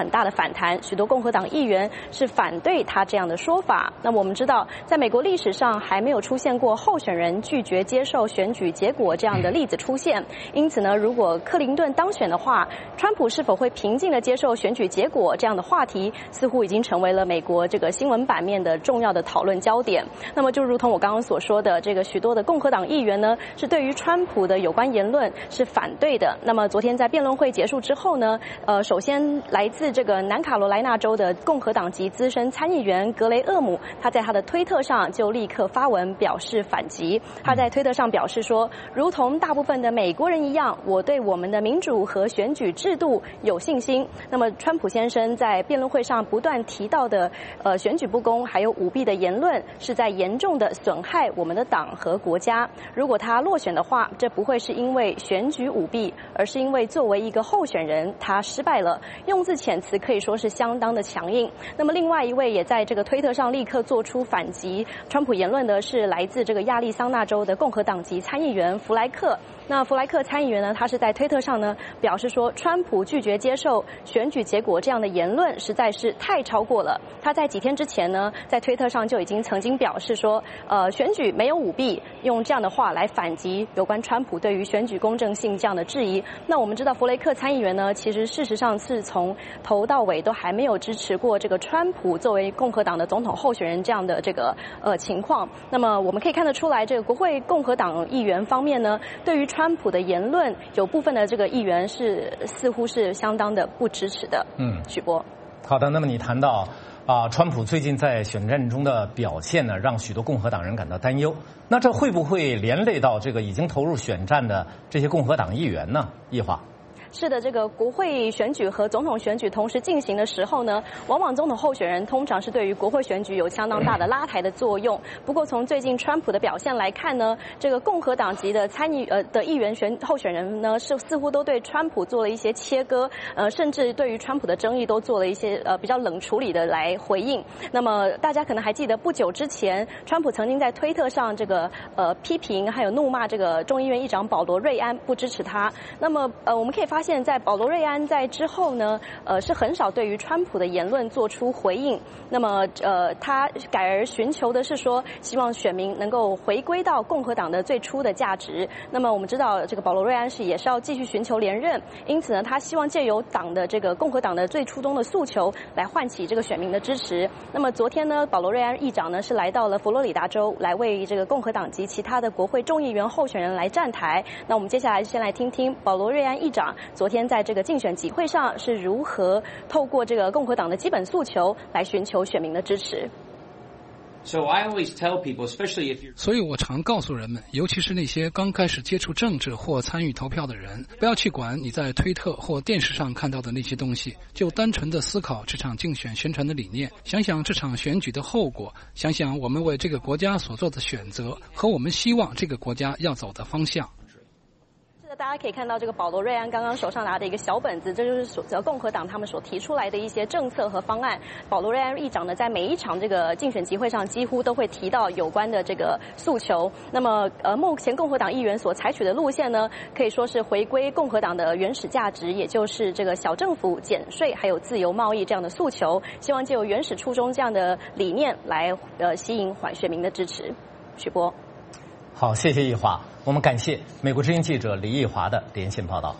[SPEAKER 21] 反弹，许多共和党议员是反对他这样的说法。那么我们知道，在美国历史上还没有出现过候选人拒绝接受选举结果这样的例子出现，因此呢，如果克林顿当选的话，川普是否会平静地接受选举结果这样的话题，似乎已经成为了美国这个新闻版面的重要的讨论焦点。那么就如同我刚刚所说的，这个许多的共和党议员呢，是对于川普的有关言论是反对的。那么昨天在辩论会结束之后呢，呃，首先来自这个南卡罗来纳州的共和党籍资深参议员格雷厄姆，他在他的推特上就立刻发文表示反击。他在推特上表示说，如同大部分的美国人一样，我对我们的民主和选举制度有信心。那么川普先生在辩论会上不断提到的呃选举不公还有舞弊的言论，是在严重的损害我们的党和国家。如果他落选的话，这不会是因为选举舞弊，而是因为作为一个候选人他失败了。用字遣词可以说是相当的强硬。那么另外一位也在这个推特上立刻做出反击川普言论的是来自这个亚利桑那州的共和党籍参议员弗莱克。那弗莱克参议员呢，他是在推特上呢表示说，川普拒绝接受选举结果这样的言论实在是太超过了。他在几天之前呢，在推特上就已经曾经表示说，呃，选举没有舞弊，用这样的话来反击有关川普对于选举公正性这样的质疑。那我们知道弗雷克参议员呢，其实事实上是从头到尾都还没有支持过这个川普作为共和党的总统候选人这样的这个呃情况。那么我们可以看得出来，这个国会共和党议员方面呢，对于川普的言论，有部分的这个议员是似乎是相当的不支持的。嗯，许波。
[SPEAKER 1] 好的，那么你谈到啊，川普最近在选战中的表现呢，让许多共和党人感到担忧。那这会不会连累到这个已经投入选战的这些共和党议员呢？易华。
[SPEAKER 21] 是的，这个国会选举和总统选举同时进行的时候呢，往往总统候选人通常是对于国会选举有相当大的拉抬的作用。不过从最近川普的表现来看呢，这个共和党籍的参议呃的议员选候选人呢，是似乎都对川普做了一些切割，呃，甚至对于川普的争议都做了一些呃比较冷处理的来回应。那么大家可能还记得，不久之前，川普曾经在推特上这个呃批评还有怒骂这个众议院议长保罗瑞安，不支持他。那么呃我们可以发现。发现，在保罗瑞安在之后呢，呃，是很少对于川普的言论做出回应。那么，呃，他改而寻求的是说，希望选民能够回归到共和党的最初的价值。那么，我们知道这个保罗瑞安是也是要继续寻求连任，因此呢，他希望借由党的这个共和党的最初衷的诉求来唤起这个选民的支持。那么，昨天呢，保罗瑞安议长呢是来到了佛罗里达州，来为这个共和党及其他的国会众议员候选人来站台。那我们接下来先来听听保罗瑞安议长昨天在这个竞选集会上是如何透过这个共和党的基本诉求来寻求选民的支持。
[SPEAKER 22] 所以我常告诉人们，尤其是那些刚开始接触政治或参与投票的人，不要去管你在推特或电视上看到的那些东西，就单纯的思考这场竞选宣传的理念，想想这场选举的后果，想想我们为这个国家所做的选择和我们希望这个国家要走的方向。
[SPEAKER 21] 大家可以看到，这个保罗瑞安刚刚手上拿的一个小本子，这就是所共和党他们所提出来的一些政策和方案。保罗瑞安议长呢，在每一场这个竞选集会上，几乎都会提到有关的这个诉求。那么，呃，目前共和党议员所采取的路线呢，可以说是回归共和党的原始价值，也就是这个小政府、减税还有自由贸易这样的诉求，希望借由原始初衷这样的理念来呃吸引选民的支持。许波。
[SPEAKER 1] 好，谢谢易华。我们感谢美国之音记者李易华的连线报道。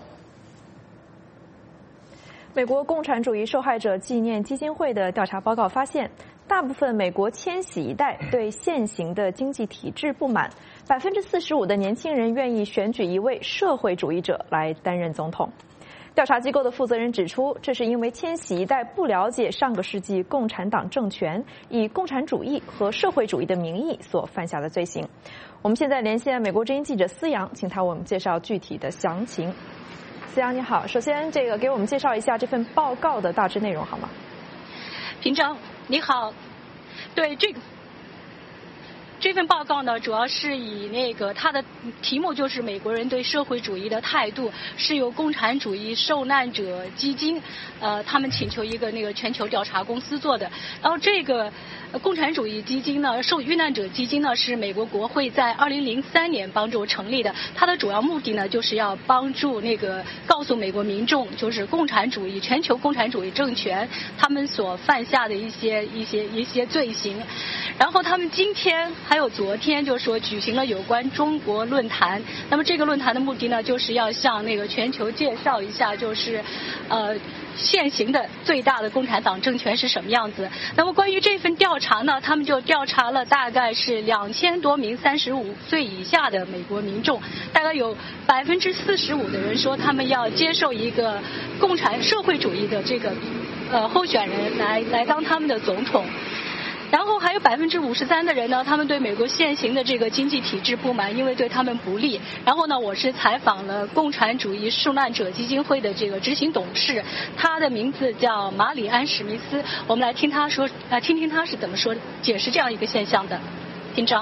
[SPEAKER 2] 美国共产主义受害者纪念基金会的调查报告发现，大部分美国千禧一代对现行的经济体制不满，百分之四十五的年轻人愿意选举一位社会主义者来担任总统。调查机构的负责人指出，这是因为千禧一代不了解上个世纪共产党政权以共产主义和社会主义的名义所犯下的罪行。我们现在连线美国之音记者思阳，请他为我们介绍具体的详情。思阳你好，首先这个给我们介绍一下这份报告的大致内容好吗？
[SPEAKER 14] 平章你好，对这个
[SPEAKER 4] 这份报告呢，主要是以那个它的题目就是美国人对社会主义的态度，是由共产主义受难者基金，呃，他们请求一个那个全球调查公司做的。然后这个共产主义基金呢，受遇难者基金呢，是美国国会在二零零三年帮助成立的。它的主要目的呢，就是要帮助那个告诉美国民众，就是共产主义全球共产主义政权他们所犯下的一些一些一些罪行。然后他们今天还有昨天就说举行了有关中国论坛。那么这个论坛的目的呢，就是要向那个全球介绍一下，就是呃现行的最大的共产党政权是什么样子。那么关于这份调查呢，他们就调查了大概是两千多名三十五岁以下的美国民众，大概有百分之四十五的人说他们要接受一个共产社会主义的这个呃候选人来来当他们的总统。然后还有百分之五十三的人呢，他们对美国现行的这个经济体制不满，因为对他们不利。然后呢，我是采访了共产主义受难者基金会的这个执行董事，他的名字叫马里安·史密斯。我们来听他说，呃，听听他是怎么说解释这样一个现象的。听章。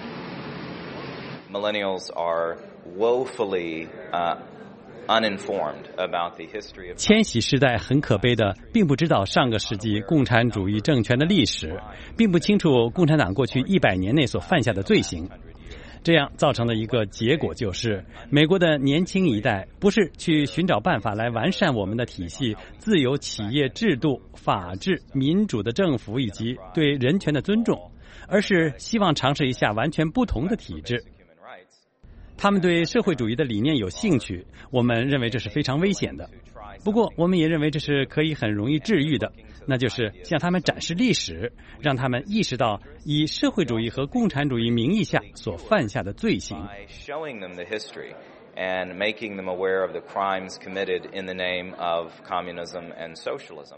[SPEAKER 5] Millennials are woefully, uh, uninformed about the history of
[SPEAKER 23] 千禧世代很可悲的，并不知道上个世纪共产主义政权的历史，并不清楚共产党过去一百年内所犯下的罪行。这样造成的一个结果就是，美国的年轻一代不是去寻找办法来完善我们的体系、自由企业制度、法治、民主的政府以及对人权的尊重，而是希望尝试一下完全不同的体制。他们对社会主义的理念有兴趣，我们认为这是非常危险的。不过，我们也认为这是可以很容易治愈的，那就是向他们展示历史，让他们意识到以社会主义和共产主义名义下所犯下的罪行。
[SPEAKER 5] showing them the history and making them aware of the crimes committed in the name of communism and socialism.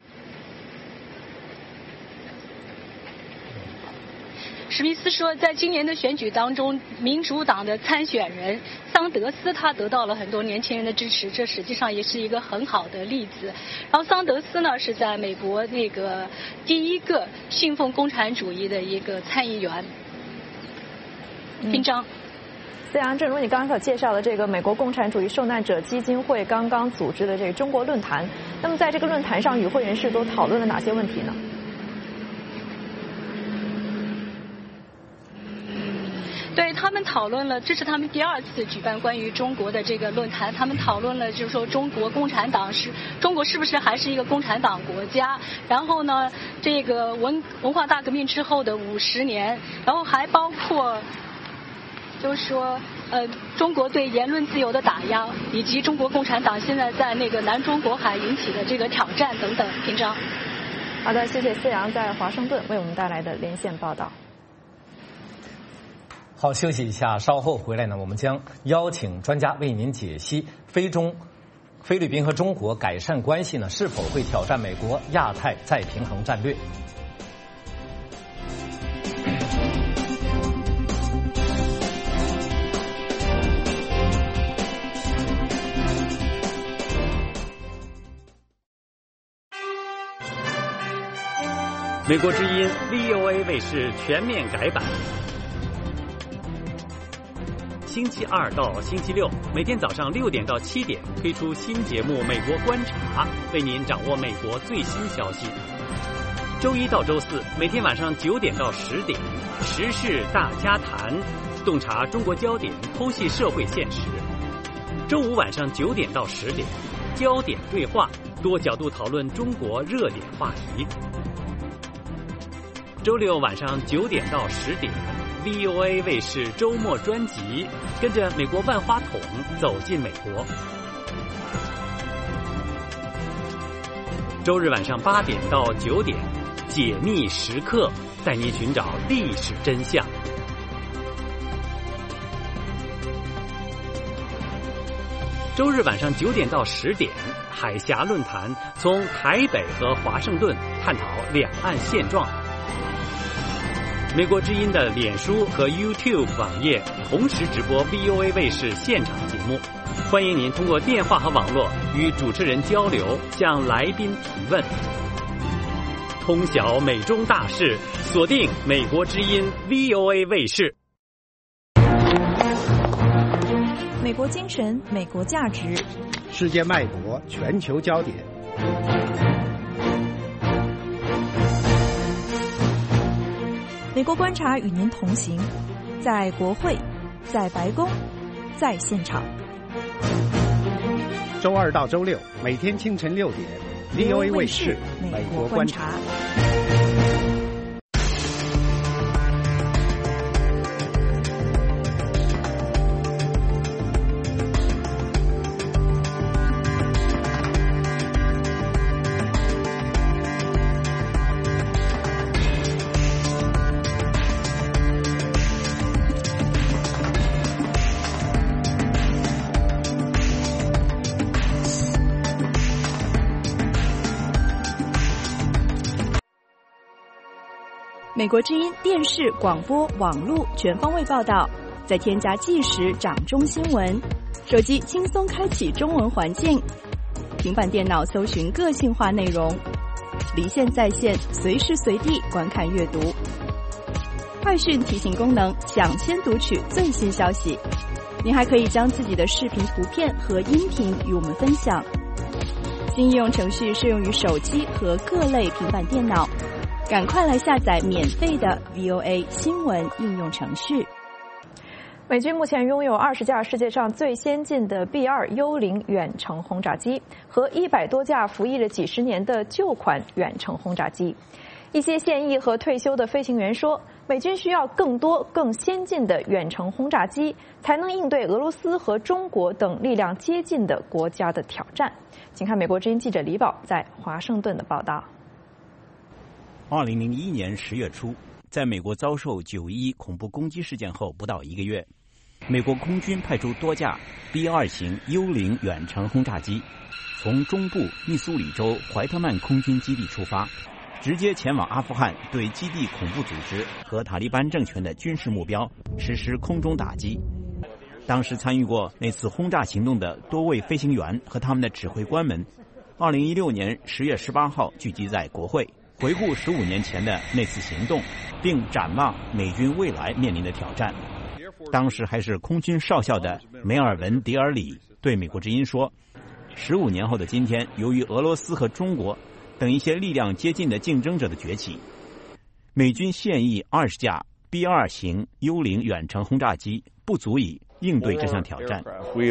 [SPEAKER 4] 史密斯说，在今年的选举当中，民主党的参选人桑德斯他得到了很多年轻人的支持，这实际上也是一个很好的例子。然后桑德斯呢是在美国那个第一个信奉共产主义的一个参议员。听章。
[SPEAKER 2] 思阳，正如你刚刚所介绍的，这个美国共产主义受难者基金会刚刚组织的这个中国论坛，那么在这个论坛上，与会人士都讨论了哪些问题呢？
[SPEAKER 4] 对，他们讨论了，这是他们第二次举办关于中国的这个论坛。他们讨论了，就是说中国共产党是中国是不是还是一个共产党国家？然后呢，这个文文化大革命之后的五十年，然后还包括，就是说，呃，中国对言论自由的打压，以及中国共产党现在在那个南中国海引起的这个挑战等等。平章。
[SPEAKER 2] 好的，谢谢思阳在华盛顿为我们带来的连线报道。
[SPEAKER 1] 好，休息一下，稍后回来呢，我们将邀请专家为您解析非中、菲律宾和中国改善关系呢，是否会挑战美国亚太再平衡战略。
[SPEAKER 23] 美国之音 V O A 卫视全面改版。星期二到星期六，每天早上六点到七点推出新节目《美国观察》，为您掌握美国最新消息。周一到周四，每天晚上九点到十点，时事大家谈，洞察中国焦点，剖析社会现实。周五晚上九点到十点，焦点对话，多角度讨论中国热点话题。周六晚上九点到十点。V O A 卫视周末专辑，跟着美国万花筒走进美国。周日晚上八点到九点，解密时刻，带您寻找历史真相。周日晚上九点到十点，海峡论坛，从台北和华盛顿探讨两岸现状。美国之音的脸书和 YouTube 网页同时直播 V O A 卫视现场节目，欢迎您通过电话和网络与主持人交流，向来宾提问。 通晓美中大事，锁定美国之音 V O A 卫视。
[SPEAKER 11] 美国精神，美国价值，
[SPEAKER 3] 世界脉搏，全球焦点。
[SPEAKER 11] 美国观察与您同行，在国会，在白宫，在现场。
[SPEAKER 3] 周二到周六，每天清晨六点 ，V O A 卫视美国观察。
[SPEAKER 11] 美国之音电视、广播、网络全方位报道，再添加即时掌中新闻，手机轻松开启中文环境，平板电脑搜寻个性化内容，离线在线，随时随地观看阅读。快讯提醒功能，抢先读取最新消息。您还可以将自己的视频、图片和音频与我们分享。新应用程序适用于手机和各类平板电脑。赶快来下载免费的 V O A 新闻应用程序。
[SPEAKER 2] 美军目前拥有二十架世界上最先进的 B 二 幽灵远程轰炸机和一百多架服役了几十年的旧款远程轰炸机。一些现役和退休的飞行员说，美军需要更多更先进的远程轰炸机，才能应对俄罗斯和中国等力量接近的国家的挑战。请看美国之音记者李宝在华盛顿的报道。
[SPEAKER 6] 二零零一年十月初，在美国遭受九一一恐怖攻击事件后不到一个月，美国空军派出多架 B 二 型幽灵远程轰炸机，从中部密苏里州怀特曼空军基地出发，直接前往阿富汗，对基地恐怖组织和塔利班政权的军事目标实施空中打击。当时参与过那次轰炸行动的多位飞行员和他们的指挥官们，二零一六年十月十八号聚集在国会，回顾十五年前的那次行动，并展望美军未来面临的挑战。当时还是空军少校的梅尔文·迪尔里对美国之音说，十五年后的今天，由于俄罗斯和中国等一些力量接近的竞争者的崛起，美军现役二十架 B 二 型幽灵远程轰炸机不足以应对这项挑战。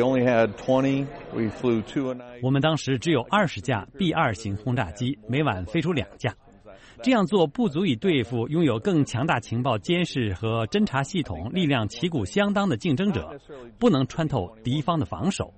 [SPEAKER 23] 我们当时只有二十架 B 二 型轰炸机，每晚飞出两架。这样做不足以对付拥有更强大情报监视和侦察系统、力量旗鼓相当的竞争者，不能穿透敌方的防守。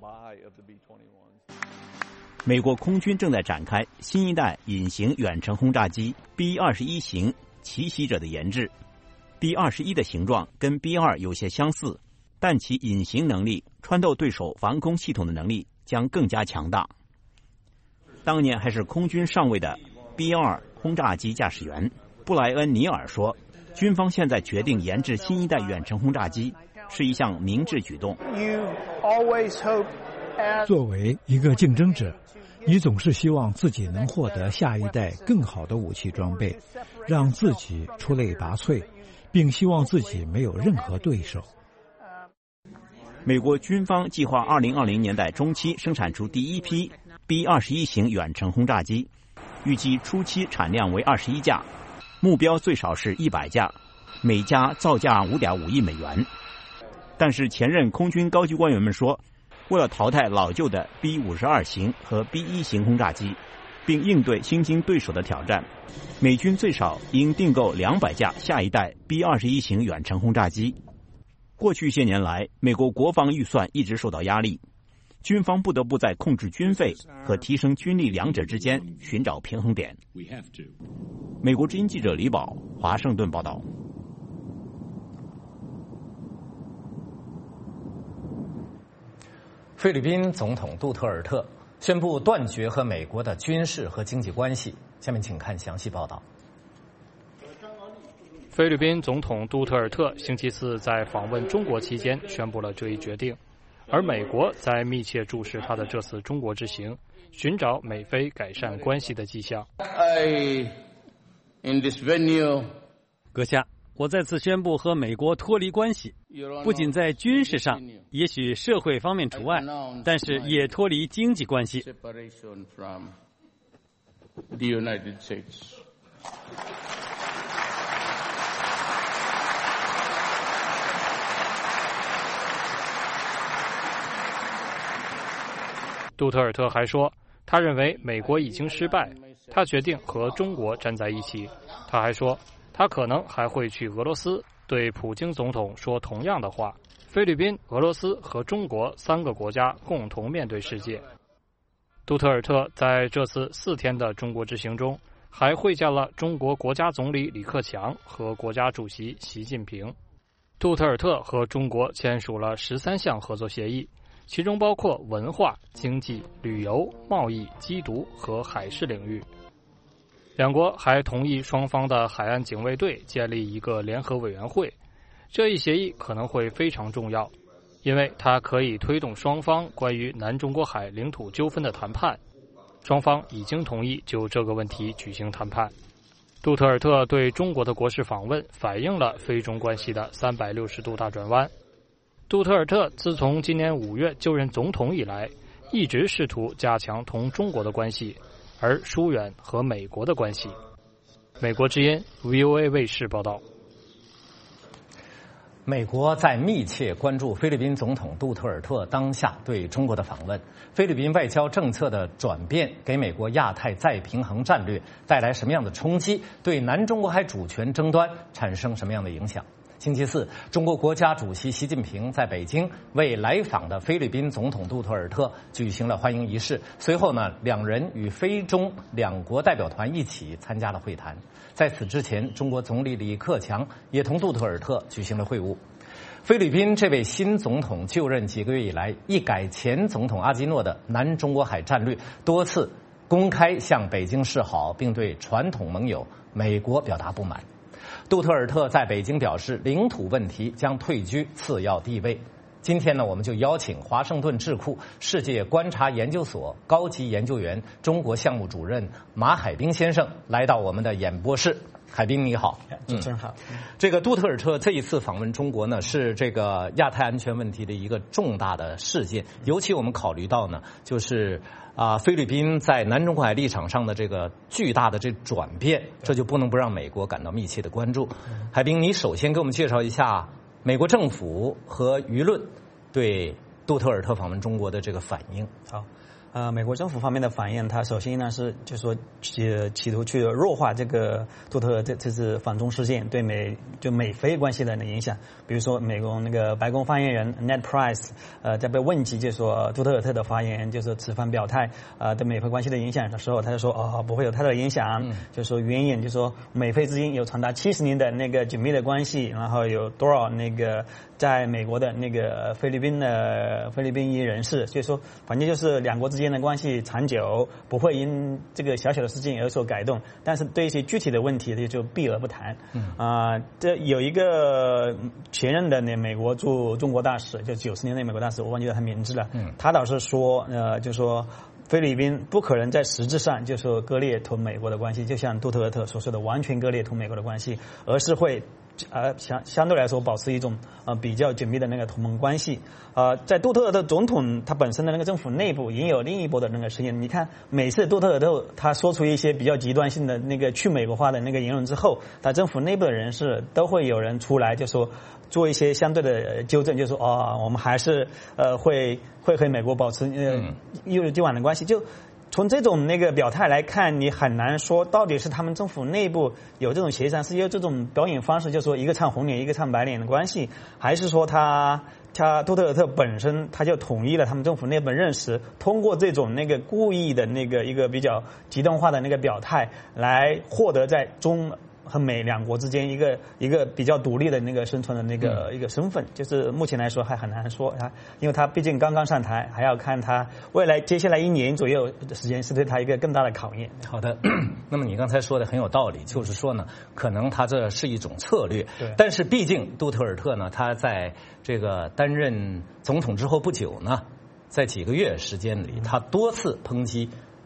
[SPEAKER 6] 美国空军正在展开新一代隐形远程轰炸机 B 二十一 型奇袭者的研制。B 二十一 的形状跟 B 二 有些相似，但其隐形能力、穿透对手防空系统的能力将更加强大。当年还是空军上尉的 B 二 轰炸机驾驶员布莱恩·尼尔说，军方现在决定研制新一代远程轰炸机是一项明智举动。
[SPEAKER 7] 作为一个竞争者，你总是希望自己能获得下一代更好的武器装备，让自己出类拔萃，并希望自己没有任何对手。
[SPEAKER 6] 美国军方计划二零二零年代中期生产出第一批 B 二十一 型远程轰炸机，预计初期产量为二十一架，目标最少是一百架，每架造价 五点五亿美元。但是前任空军高级官员们说，为了淘汰老旧的 B 五十二 型和 B 一 型轰炸机，并应对新兴对手的挑战，美军最少应订购两百架下一代 B 二十一 型远程轰炸机。过去些年来，美国国防预算一直受到压力，军方不得不在控制军费和提升军力两者之间寻找平衡点。美国之音记者李宝，华盛顿报道。
[SPEAKER 1] 菲律宾总统杜特尔特宣布断绝和美国的军事和经济关系。下面请看详细报道。
[SPEAKER 8] 菲律宾总统杜特尔特星期四在访问中国期间宣布了这一决定，而美国在密切注视他的这次中国之行，寻找美菲改善关系的迹象。
[SPEAKER 24] I
[SPEAKER 9] in this venue，
[SPEAKER 23] 阁下，我在此宣布和美国脱离关系，不仅在军事上，也许社会方面除外，但是也脱离经济关系。
[SPEAKER 9] separation from the United States。
[SPEAKER 8] 杜特尔特还说，他认为美国已经失败，他决定和中国站在一起。他还说，他可能还会去俄罗斯对普京总统说同样的话。菲律宾、俄罗斯和中国三个国家共同面对世界。杜特尔特在这次四天的中国之行中，还会见了中国国家总理李克强和国家主席习近平。杜特尔特和中国签署了十三项合作协议，其中包括文化、经济、旅游、贸易、缉毒和海事领域。两国还同意双方的海岸警卫队建立一个联合委员会。这一协议可能会非常重要，因为它可以推动双方关于南中国海领土纠纷的谈判。双方已经同意就这个问题举行谈判。杜特尔特对中国的国事访问反映了非中关系的三百六十度大转弯。杜特尔特自从今年五月就任总统以来，一直试图加强同中国的关系，而疏远和美国的关系。美国之音 V O A 卫视报道。
[SPEAKER 1] 美国在密切关注菲律宾总统杜特尔特当下对中国的访问，菲律宾外交政策的转变给美国亚太再平衡战略带来什么样的冲击？对南中国海主权争端产生什么样的影响？星期四，中国国家主席习近平在北京为来访的菲律宾总统杜特尔特举行了欢迎仪式。随后呢，两人与菲中两国代表团一起参加了会谈。在此之前，中国总理李克强也同杜特尔特举行了会晤。菲律宾这位新总统就任几个月以来，一改前总统阿基诺的南中国海战略，多次公开向北京示好，并对传统盟友美国表达不满。杜特尔特在北京表示，领土问题将退居次要地位。今天呢，我们就邀请华盛顿智库世界观察研究所高级研究员、中国项目主任马海兵先生来到我们的演播室。海兵你好。
[SPEAKER 10] 主持人好。
[SPEAKER 1] 嗯、这个杜特尔特这一次访问中国呢，是这个亚太安全问题的一个重大的事件，尤其我们考虑到呢，就是啊、呃，菲律宾在南中国海立场上的这个巨大的这转变，这就不能不让美国感到密切的关注。海兵，你首先给我们介绍一下美国政府和舆论对杜特尔特访问中国的这个反应。
[SPEAKER 10] 好。呃，美国政府方面的反应，它首先呢是就说企企图去弱化这个杜特尔特这次访中事件对美就美菲关系的影响。比如说，美国那个白宫发言人 Ned Price 呃在被问及就说杜特尔特的发言就是此番表态呃对美菲关系的影响的时候，他就说哦不会有太大的影响，嗯、就说原因就说美菲之间有长达七十年的那个紧密的关系，然后有多少那个在美国的那个菲律宾的菲律宾裔人士，所以说反正就是两国之间。之间的关系长久，不会因这个小小的事情有所改动，但是对一些具体的问题就避而不谈。嗯啊、呃，这有一个前任的那美国驻中国大使，就九十年的美国大使，我忘记了他名字了。嗯，他倒是说，呃，就说菲律宾不可能在实质上就说割裂同美国的关系，就像杜特尔特所说的完全割裂同美国的关系，而是会。呃，相相对来说保持一种呃比较紧密的那个同盟关系。呃，在杜特尔特总统他本身的那个政府内部也有另一波的那个声音。你看，每次杜特尔特他说出一些比较极端性的那个去美国化的那个言论之后，他政府内部的人士都会有人出来就说做一些相对的纠正，就说哦，我们还是呃会会和美国保持呃一如既往的关系。就从这种那个表态来看，你很难说到底是他们政府内部有这种协商，是有这种表演方式，就是说一个唱红脸，一个唱白脸的关系，还是说他他杜特尔特本身他就统一了他们政府内部认识，通过这种那个故意的那个一个比较极端化的那个表态，来获得在中和美两国之间一个一个比较独立的那个生存的那个、嗯、一个身份，就是目前来说还很难说啊，因为他毕竟刚刚上台，还要看他未来接下来一年左右的时间是对他一个更大的考验。
[SPEAKER 1] 好的，那么你刚才说的很有道理，就是说呢，可能他这是一种策略，对，但是毕竟杜特尔特呢，他在这个担任总统之后不久呢，在几个月时间里，他多次抨击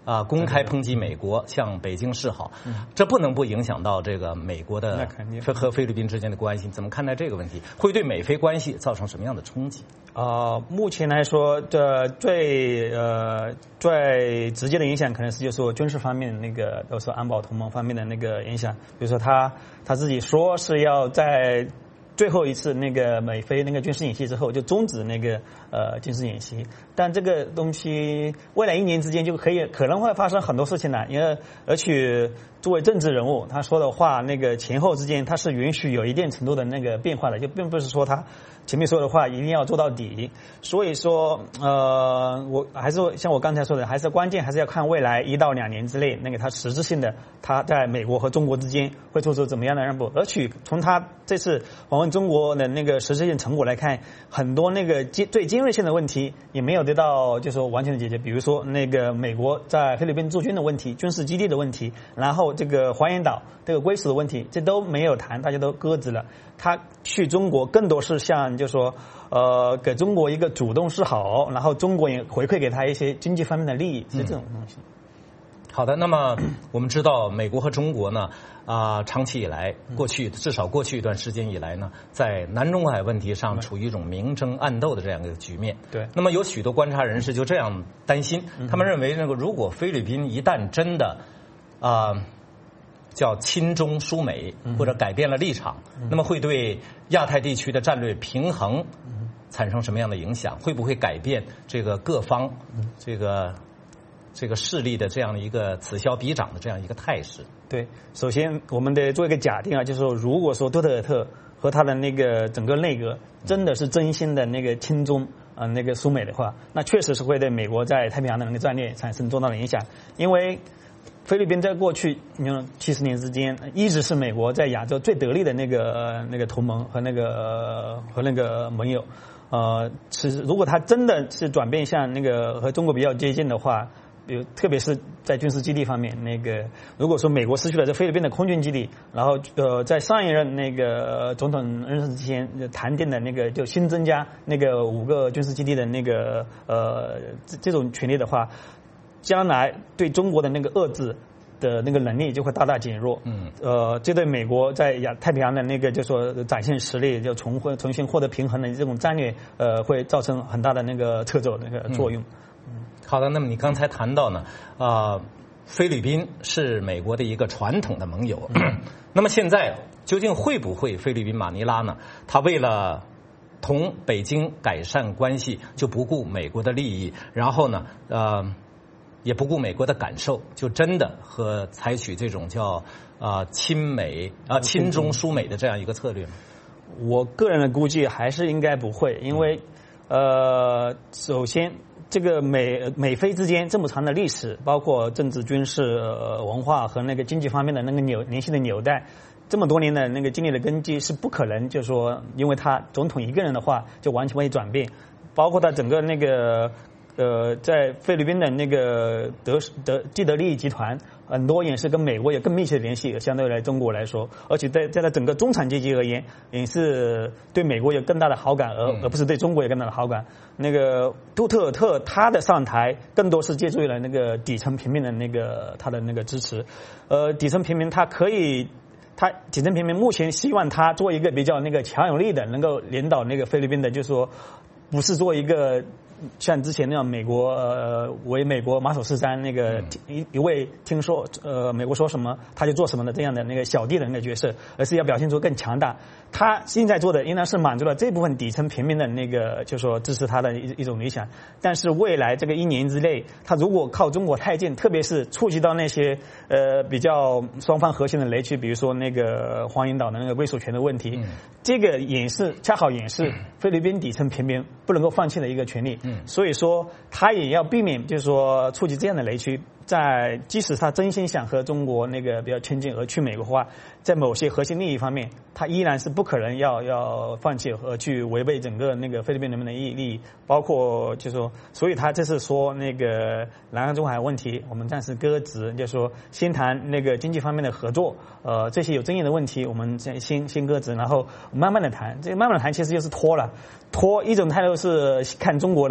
[SPEAKER 1] 啊、呃、公开抨击美国，向北京示好，嗯、这不能不影响到这个美国的和菲律宾之间的关系。怎么看待这个问题？会对美菲关系造成什么样的冲击？
[SPEAKER 10] 呃，目前来说，这最呃最直接的影响可能是就是说军事方面那个，都是安保同盟方面的那个影响。比如说他他自己说是要在最后一次那个美菲那个军事演习之后就终止那个呃军事演习，但这个东西未来一年之间就可以可能会发生很多事情呢，因为而且作为政治人物，他说的话那个前后之间他是允许有一定程度的那个变化的，就并不是说他前面说的话一定要做到底。所以说呃我还是像我刚才说的，还是关键还是要看未来一到两年之内那个他实质性的他在美国和中国之间会做出怎么样的让步。而且从他这次访问中国的那个实质性成果来看，很多那个最尖锐性的问题也没有得到就是说完全的解决。比如说那个美国在菲律宾驻军的问题，军事基地的问题，然后这个黄岩岛这个归属的问题，这都没有谈，大家都搁置了。他去中国更多是像就是说呃给中国一个主动示好，然后中国也回馈给他一些经济方面的利益，是这种东西。
[SPEAKER 1] 嗯，好的，那么我们知道美国和中国呢啊、呃，长期以来，过去至少过去一段时间以来呢，在南中国海问题上处于一种明争暗斗的这样一个局面。
[SPEAKER 10] 对。
[SPEAKER 1] 那么有许多观察人士就这样担心，他们认为那个如果菲律宾一旦真的啊、呃、叫亲中疏美或者改变了立场，那么会对亚太地区的战略平衡产生什么样的影响？会不会改变这个各方这个？这个势力的这样的一个此消彼长的这样一个态势。
[SPEAKER 10] 对，首先我们得做一个假定啊，就是说，如果说杜特尔特和他的那个整个内阁真的是真心的那个亲中啊、呃、那个苏美的话，那确实是会对美国在太平洋的那个战略产生重大的影响。因为菲律宾在过去你看七十年之间一直是美国在亚洲最得力的那个、呃、那个同盟和那个、呃、和那个盟友。呃，其实如果他真的是转变向那个和中国比较接近的话，比如特别是在军事基地方面，那个如果说美国失去了这菲律宾的空军基地，然后呃在上一任那个总统任期之前谈定的那个就新增加那个五个军事基地的那个呃这这种权利的话，将来对中国的那个遏制的那个能力就会大大减弱。
[SPEAKER 1] 嗯，
[SPEAKER 10] 呃，这对美国在亚太平洋的那个就说展现实力，就重获重新获得平衡的这种战略，呃，会造成很大的那个掣肘那个作用。嗯
[SPEAKER 1] 好的，那么你刚才谈到呢，呃，菲律宾是美国的一个传统的盟友，那么现在究竟会不会菲律宾马尼拉呢？他为了同北京改善关系，就不顾美国的利益，然后呢，呃，也不顾美国的感受，就真的和采取这种叫啊、呃、亲美啊、呃、亲中疏美的这样一个策略吗？
[SPEAKER 10] 我个人的估计还是应该不会，因为呃，首先。这个美美菲之间这么长的历史，包括政治、军事、呃、文化和那个经济方面的那个纽联系的纽带，这么多年的那个经历的根基是不可能，就是说，因为他总统一个人的话就完全会转变，包括他整个那个呃，在菲律宾的那个德德既得利益集团，很多也是跟美国有更密切的联系，相对来中国来说，而且在在他整个中产阶级而言，也是对美国有更大的好感，而而不是对中国有更大的好感。那个杜特尔特他的上台更多是借助于了那个底层平民的那个他的那个支持，呃，底层平民他可以。他底层平民目前希望他做一个比较那个强有力的，能够领导那个菲律宾的，就是说，不是做一个像之前那样美国呃为美国马首是瞻那个一一位听说呃美国说什么他就做什么的这样的那个小弟的那个角色，而是要表现出更强大。他现在做的应当是满足了这部分底层平民的那个就是说支持他的一一种理想，但是未来这个一年之内，他如果靠中国太近，特别是触及到那些呃比较双方核心的雷区，比如说那个黄岩岛的那个归属权的问题，嗯、这个也是恰好也是菲律宾底层平民不能够放弃的一个权利。嗯，所以说他也要避免就是说触及这样的雷区，在即使他真心想和中国那个比较亲近而去美国化，在某些核心利益方面，他依然是不可能要要放弃和去违背整个那个菲律宾人民的利益，包括就是说，所以他这次说那个南洋中海问题，我们暂时搁置，就是说先谈那个经济方面的合作，呃，这些有争议的问题我们先先先搁置，然后慢慢的谈，这慢慢的谈其实就是拖了。拖一种态度是看中国的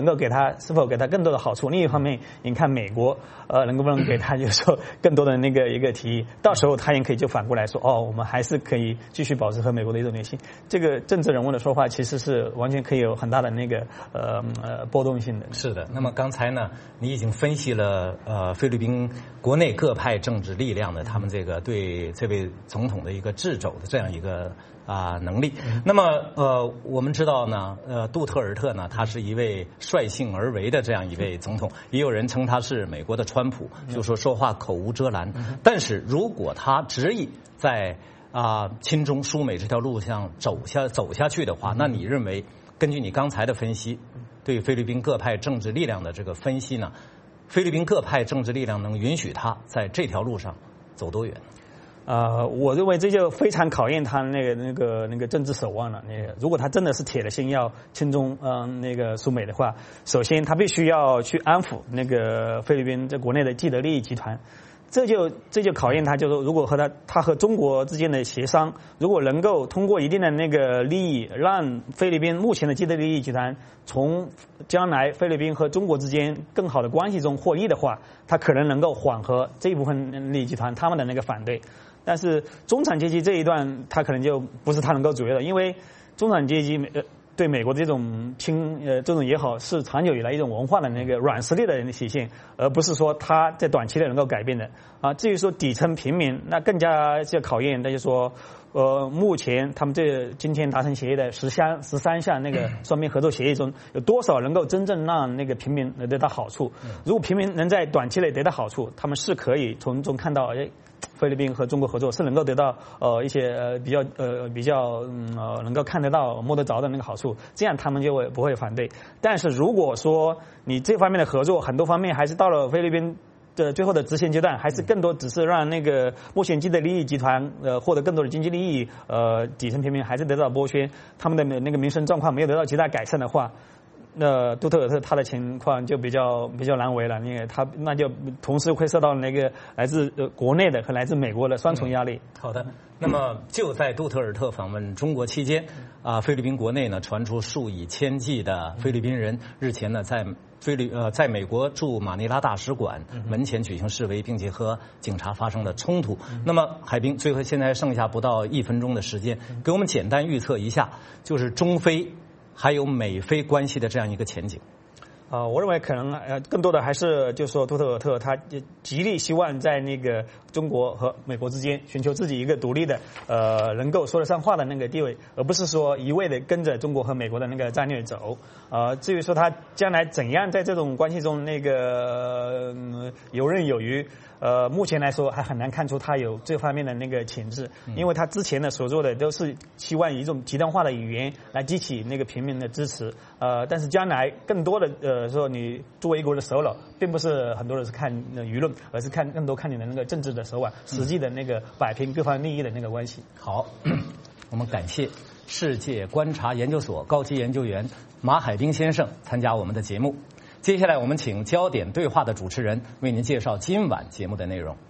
[SPEAKER 10] 能够给他是否给他更多的好处。另一方面，你看美国呃能够不能给他就是说更多的那个一个提议，到时候他也可以就反过来说哦，我们还是可以继续保持和美国的一种联系。这个政治人物的说话其实是完全可以有很大的那个呃呃波动性的。
[SPEAKER 1] 是的。那么刚才呢，你已经分析了呃菲律宾国内各派政治力量的他们这个对这位总统的一个掣肘的这样一个啊能力。那么呃我们知道呢，呃杜特尔特呢，他是一位率性而为的这样一位总统，也有人称他是美国的川普，就说说话口无遮拦。但是如果他执意在啊亲中疏美这条路上走下走下去的话，那你认为根据你刚才的分析，对菲律宾各派政治力量的这个分析呢，菲律宾各派政治力量能允许他在这条路上走多远？
[SPEAKER 10] 呃，我认为这就非常考验他那个那个那个政治手腕了。那个如果他真的是铁了心要亲中嗯、呃、那个疏美的话，首先他必须要去安抚那个菲律宾在国内的既得利益集团。这就这就考验他，就是说，如果和他他和中国之间的协商，如果能够通过一定的那个利益，让菲律宾目前的既得利益集团从将来菲律宾和中国之间更好的关系中获益的话，他可能能够缓和这一部分利益集团他们的那个反对。但是中产阶级这一段，他可能就不是他能够左右的，因为中产阶级呃。对美国的这种亲呃这种也好，是长久以来一种文化的那个软实力的体现，而不是说他在短期内能够改变的啊。至于说底层平民，那更加要考验，那就是说，呃，目前他们这今天达成协议的十三十三项那个双边合作协议中，有多少能够真正让那个平民得到好处？如果平民能在短期内得到好处，他们是可以从中看到，哎。菲律宾和中国合作是能够得到呃一些呃比较呃比较嗯呃能够看得到摸得着的那个好处，这样他们就会不会反对。但是如果说你这方面的合作很多方面还是到了菲律宾的最后的执行阶段，还是更多只是让那个目前既得利益集团呃获得更多的经济利益，呃底层平民还是得到剥削，他们的那个民生状况没有得到极大改善的话。那杜特尔特他的情况就比较比较难为了，因为他那就同时会受到那个来自国内的和来自美国的双重压力。
[SPEAKER 1] 嗯、好的，那么就在杜特尔特访问中国期间，啊，菲律宾国内呢传出数以千计的菲律宾人日前呢在菲律呃在美国驻马尼拉大使馆门前举行示威，并且和警察发生了冲突。那么海滨，最后现在剩下不到一分钟的时间，给我们简单预测一下，就是中菲。还有美菲关系的这样一个前景，
[SPEAKER 10] 啊、呃，我认为可能呃更多的还是就是说杜特尔特他极力希望在那个中国和美国之间寻求自己一个独立的呃能够说得上话的那个地位，而不是说一味的跟着中国和美国的那个战略走。呃，至于说他将来怎样在这种关系中那个、呃、游刃有余。呃，目前来说还很难看出他有这方面的那个潜质，因为他之前的所做的都是希望以一种极端化的语言来激起那个平民的支持。呃，但是将来更多的呃说你作为一国的首脑，并不是很多人是看舆论，而是看更多看你的那个政治的手腕，实际的那个摆平各方利益的那个关系。
[SPEAKER 1] 好，我们感谢世界观察研究所高级研究员马海滨先生参加我们的节目。接下来我们请焦点对话的主持人为您介绍今晚节目的内容。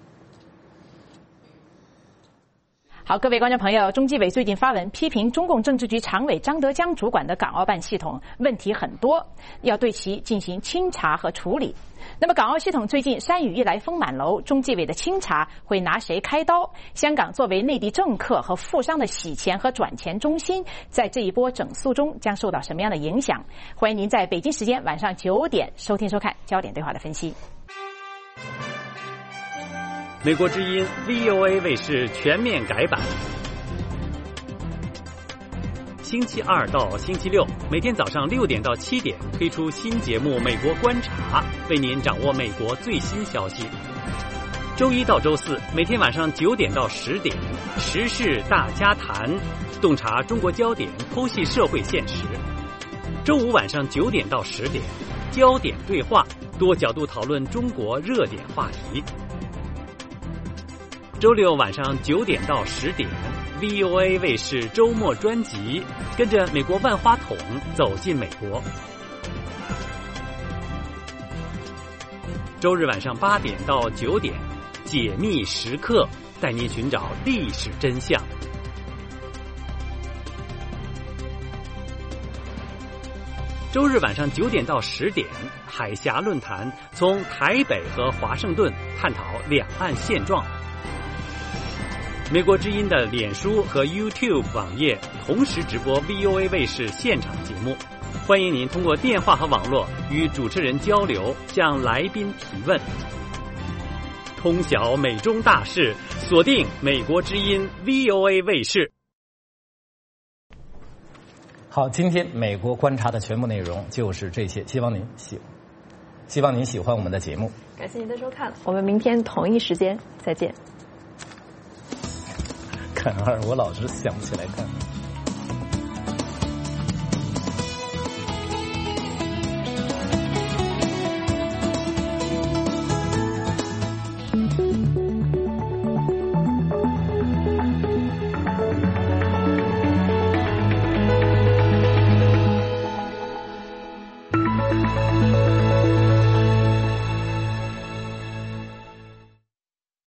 [SPEAKER 12] 好，各位观众朋友，中纪委最近发文批评中共政治局常委张德江主管的港澳办系统问题很多，要对其进行清查和处理。那么港澳系统最近山雨欲来风满楼，中纪委的清查会拿谁开刀？香港作为内地政客和富商的洗钱和转钱中心，在这一波整肃中将受到什么样的影响？欢迎您在北京时间晚上九点收听收看焦点对话的分析。
[SPEAKER 23] 美国之音 V O A 卫视全面改版，星期二到星期六每天早上六点到七点推出新节目《美国观察》，为您掌握美国最新消息。周一到周四每天晚上九点到十点，时事大家谈，洞察中国焦点，剖析社会现实。周五晚上九点到十点，焦点对话，多角度讨论中国热点话题。周六晚上九点到十点 ，V O A 卫视周末专辑，跟着美国万花筒走进美国。周日晚上八点到九点，解密时刻，带您寻找历史真相。 周日晚上九点到十点，海峡论坛从台北和华盛顿探讨两岸现状。美国之音的脸书和 YouTube 网页同时直播 V O A 卫视现场节目，欢迎您通过电话和网络与主持人交流，向来宾提问。通晓美中大事，锁定美国之音 V O A 卫视。
[SPEAKER 1] 好，今天美国观察的全部内容就是这些，希望您喜，希望您喜欢我们的节目。
[SPEAKER 2] 感谢您的收看，我们明天同一时间再见。
[SPEAKER 1] 看二，我老是想不起来看。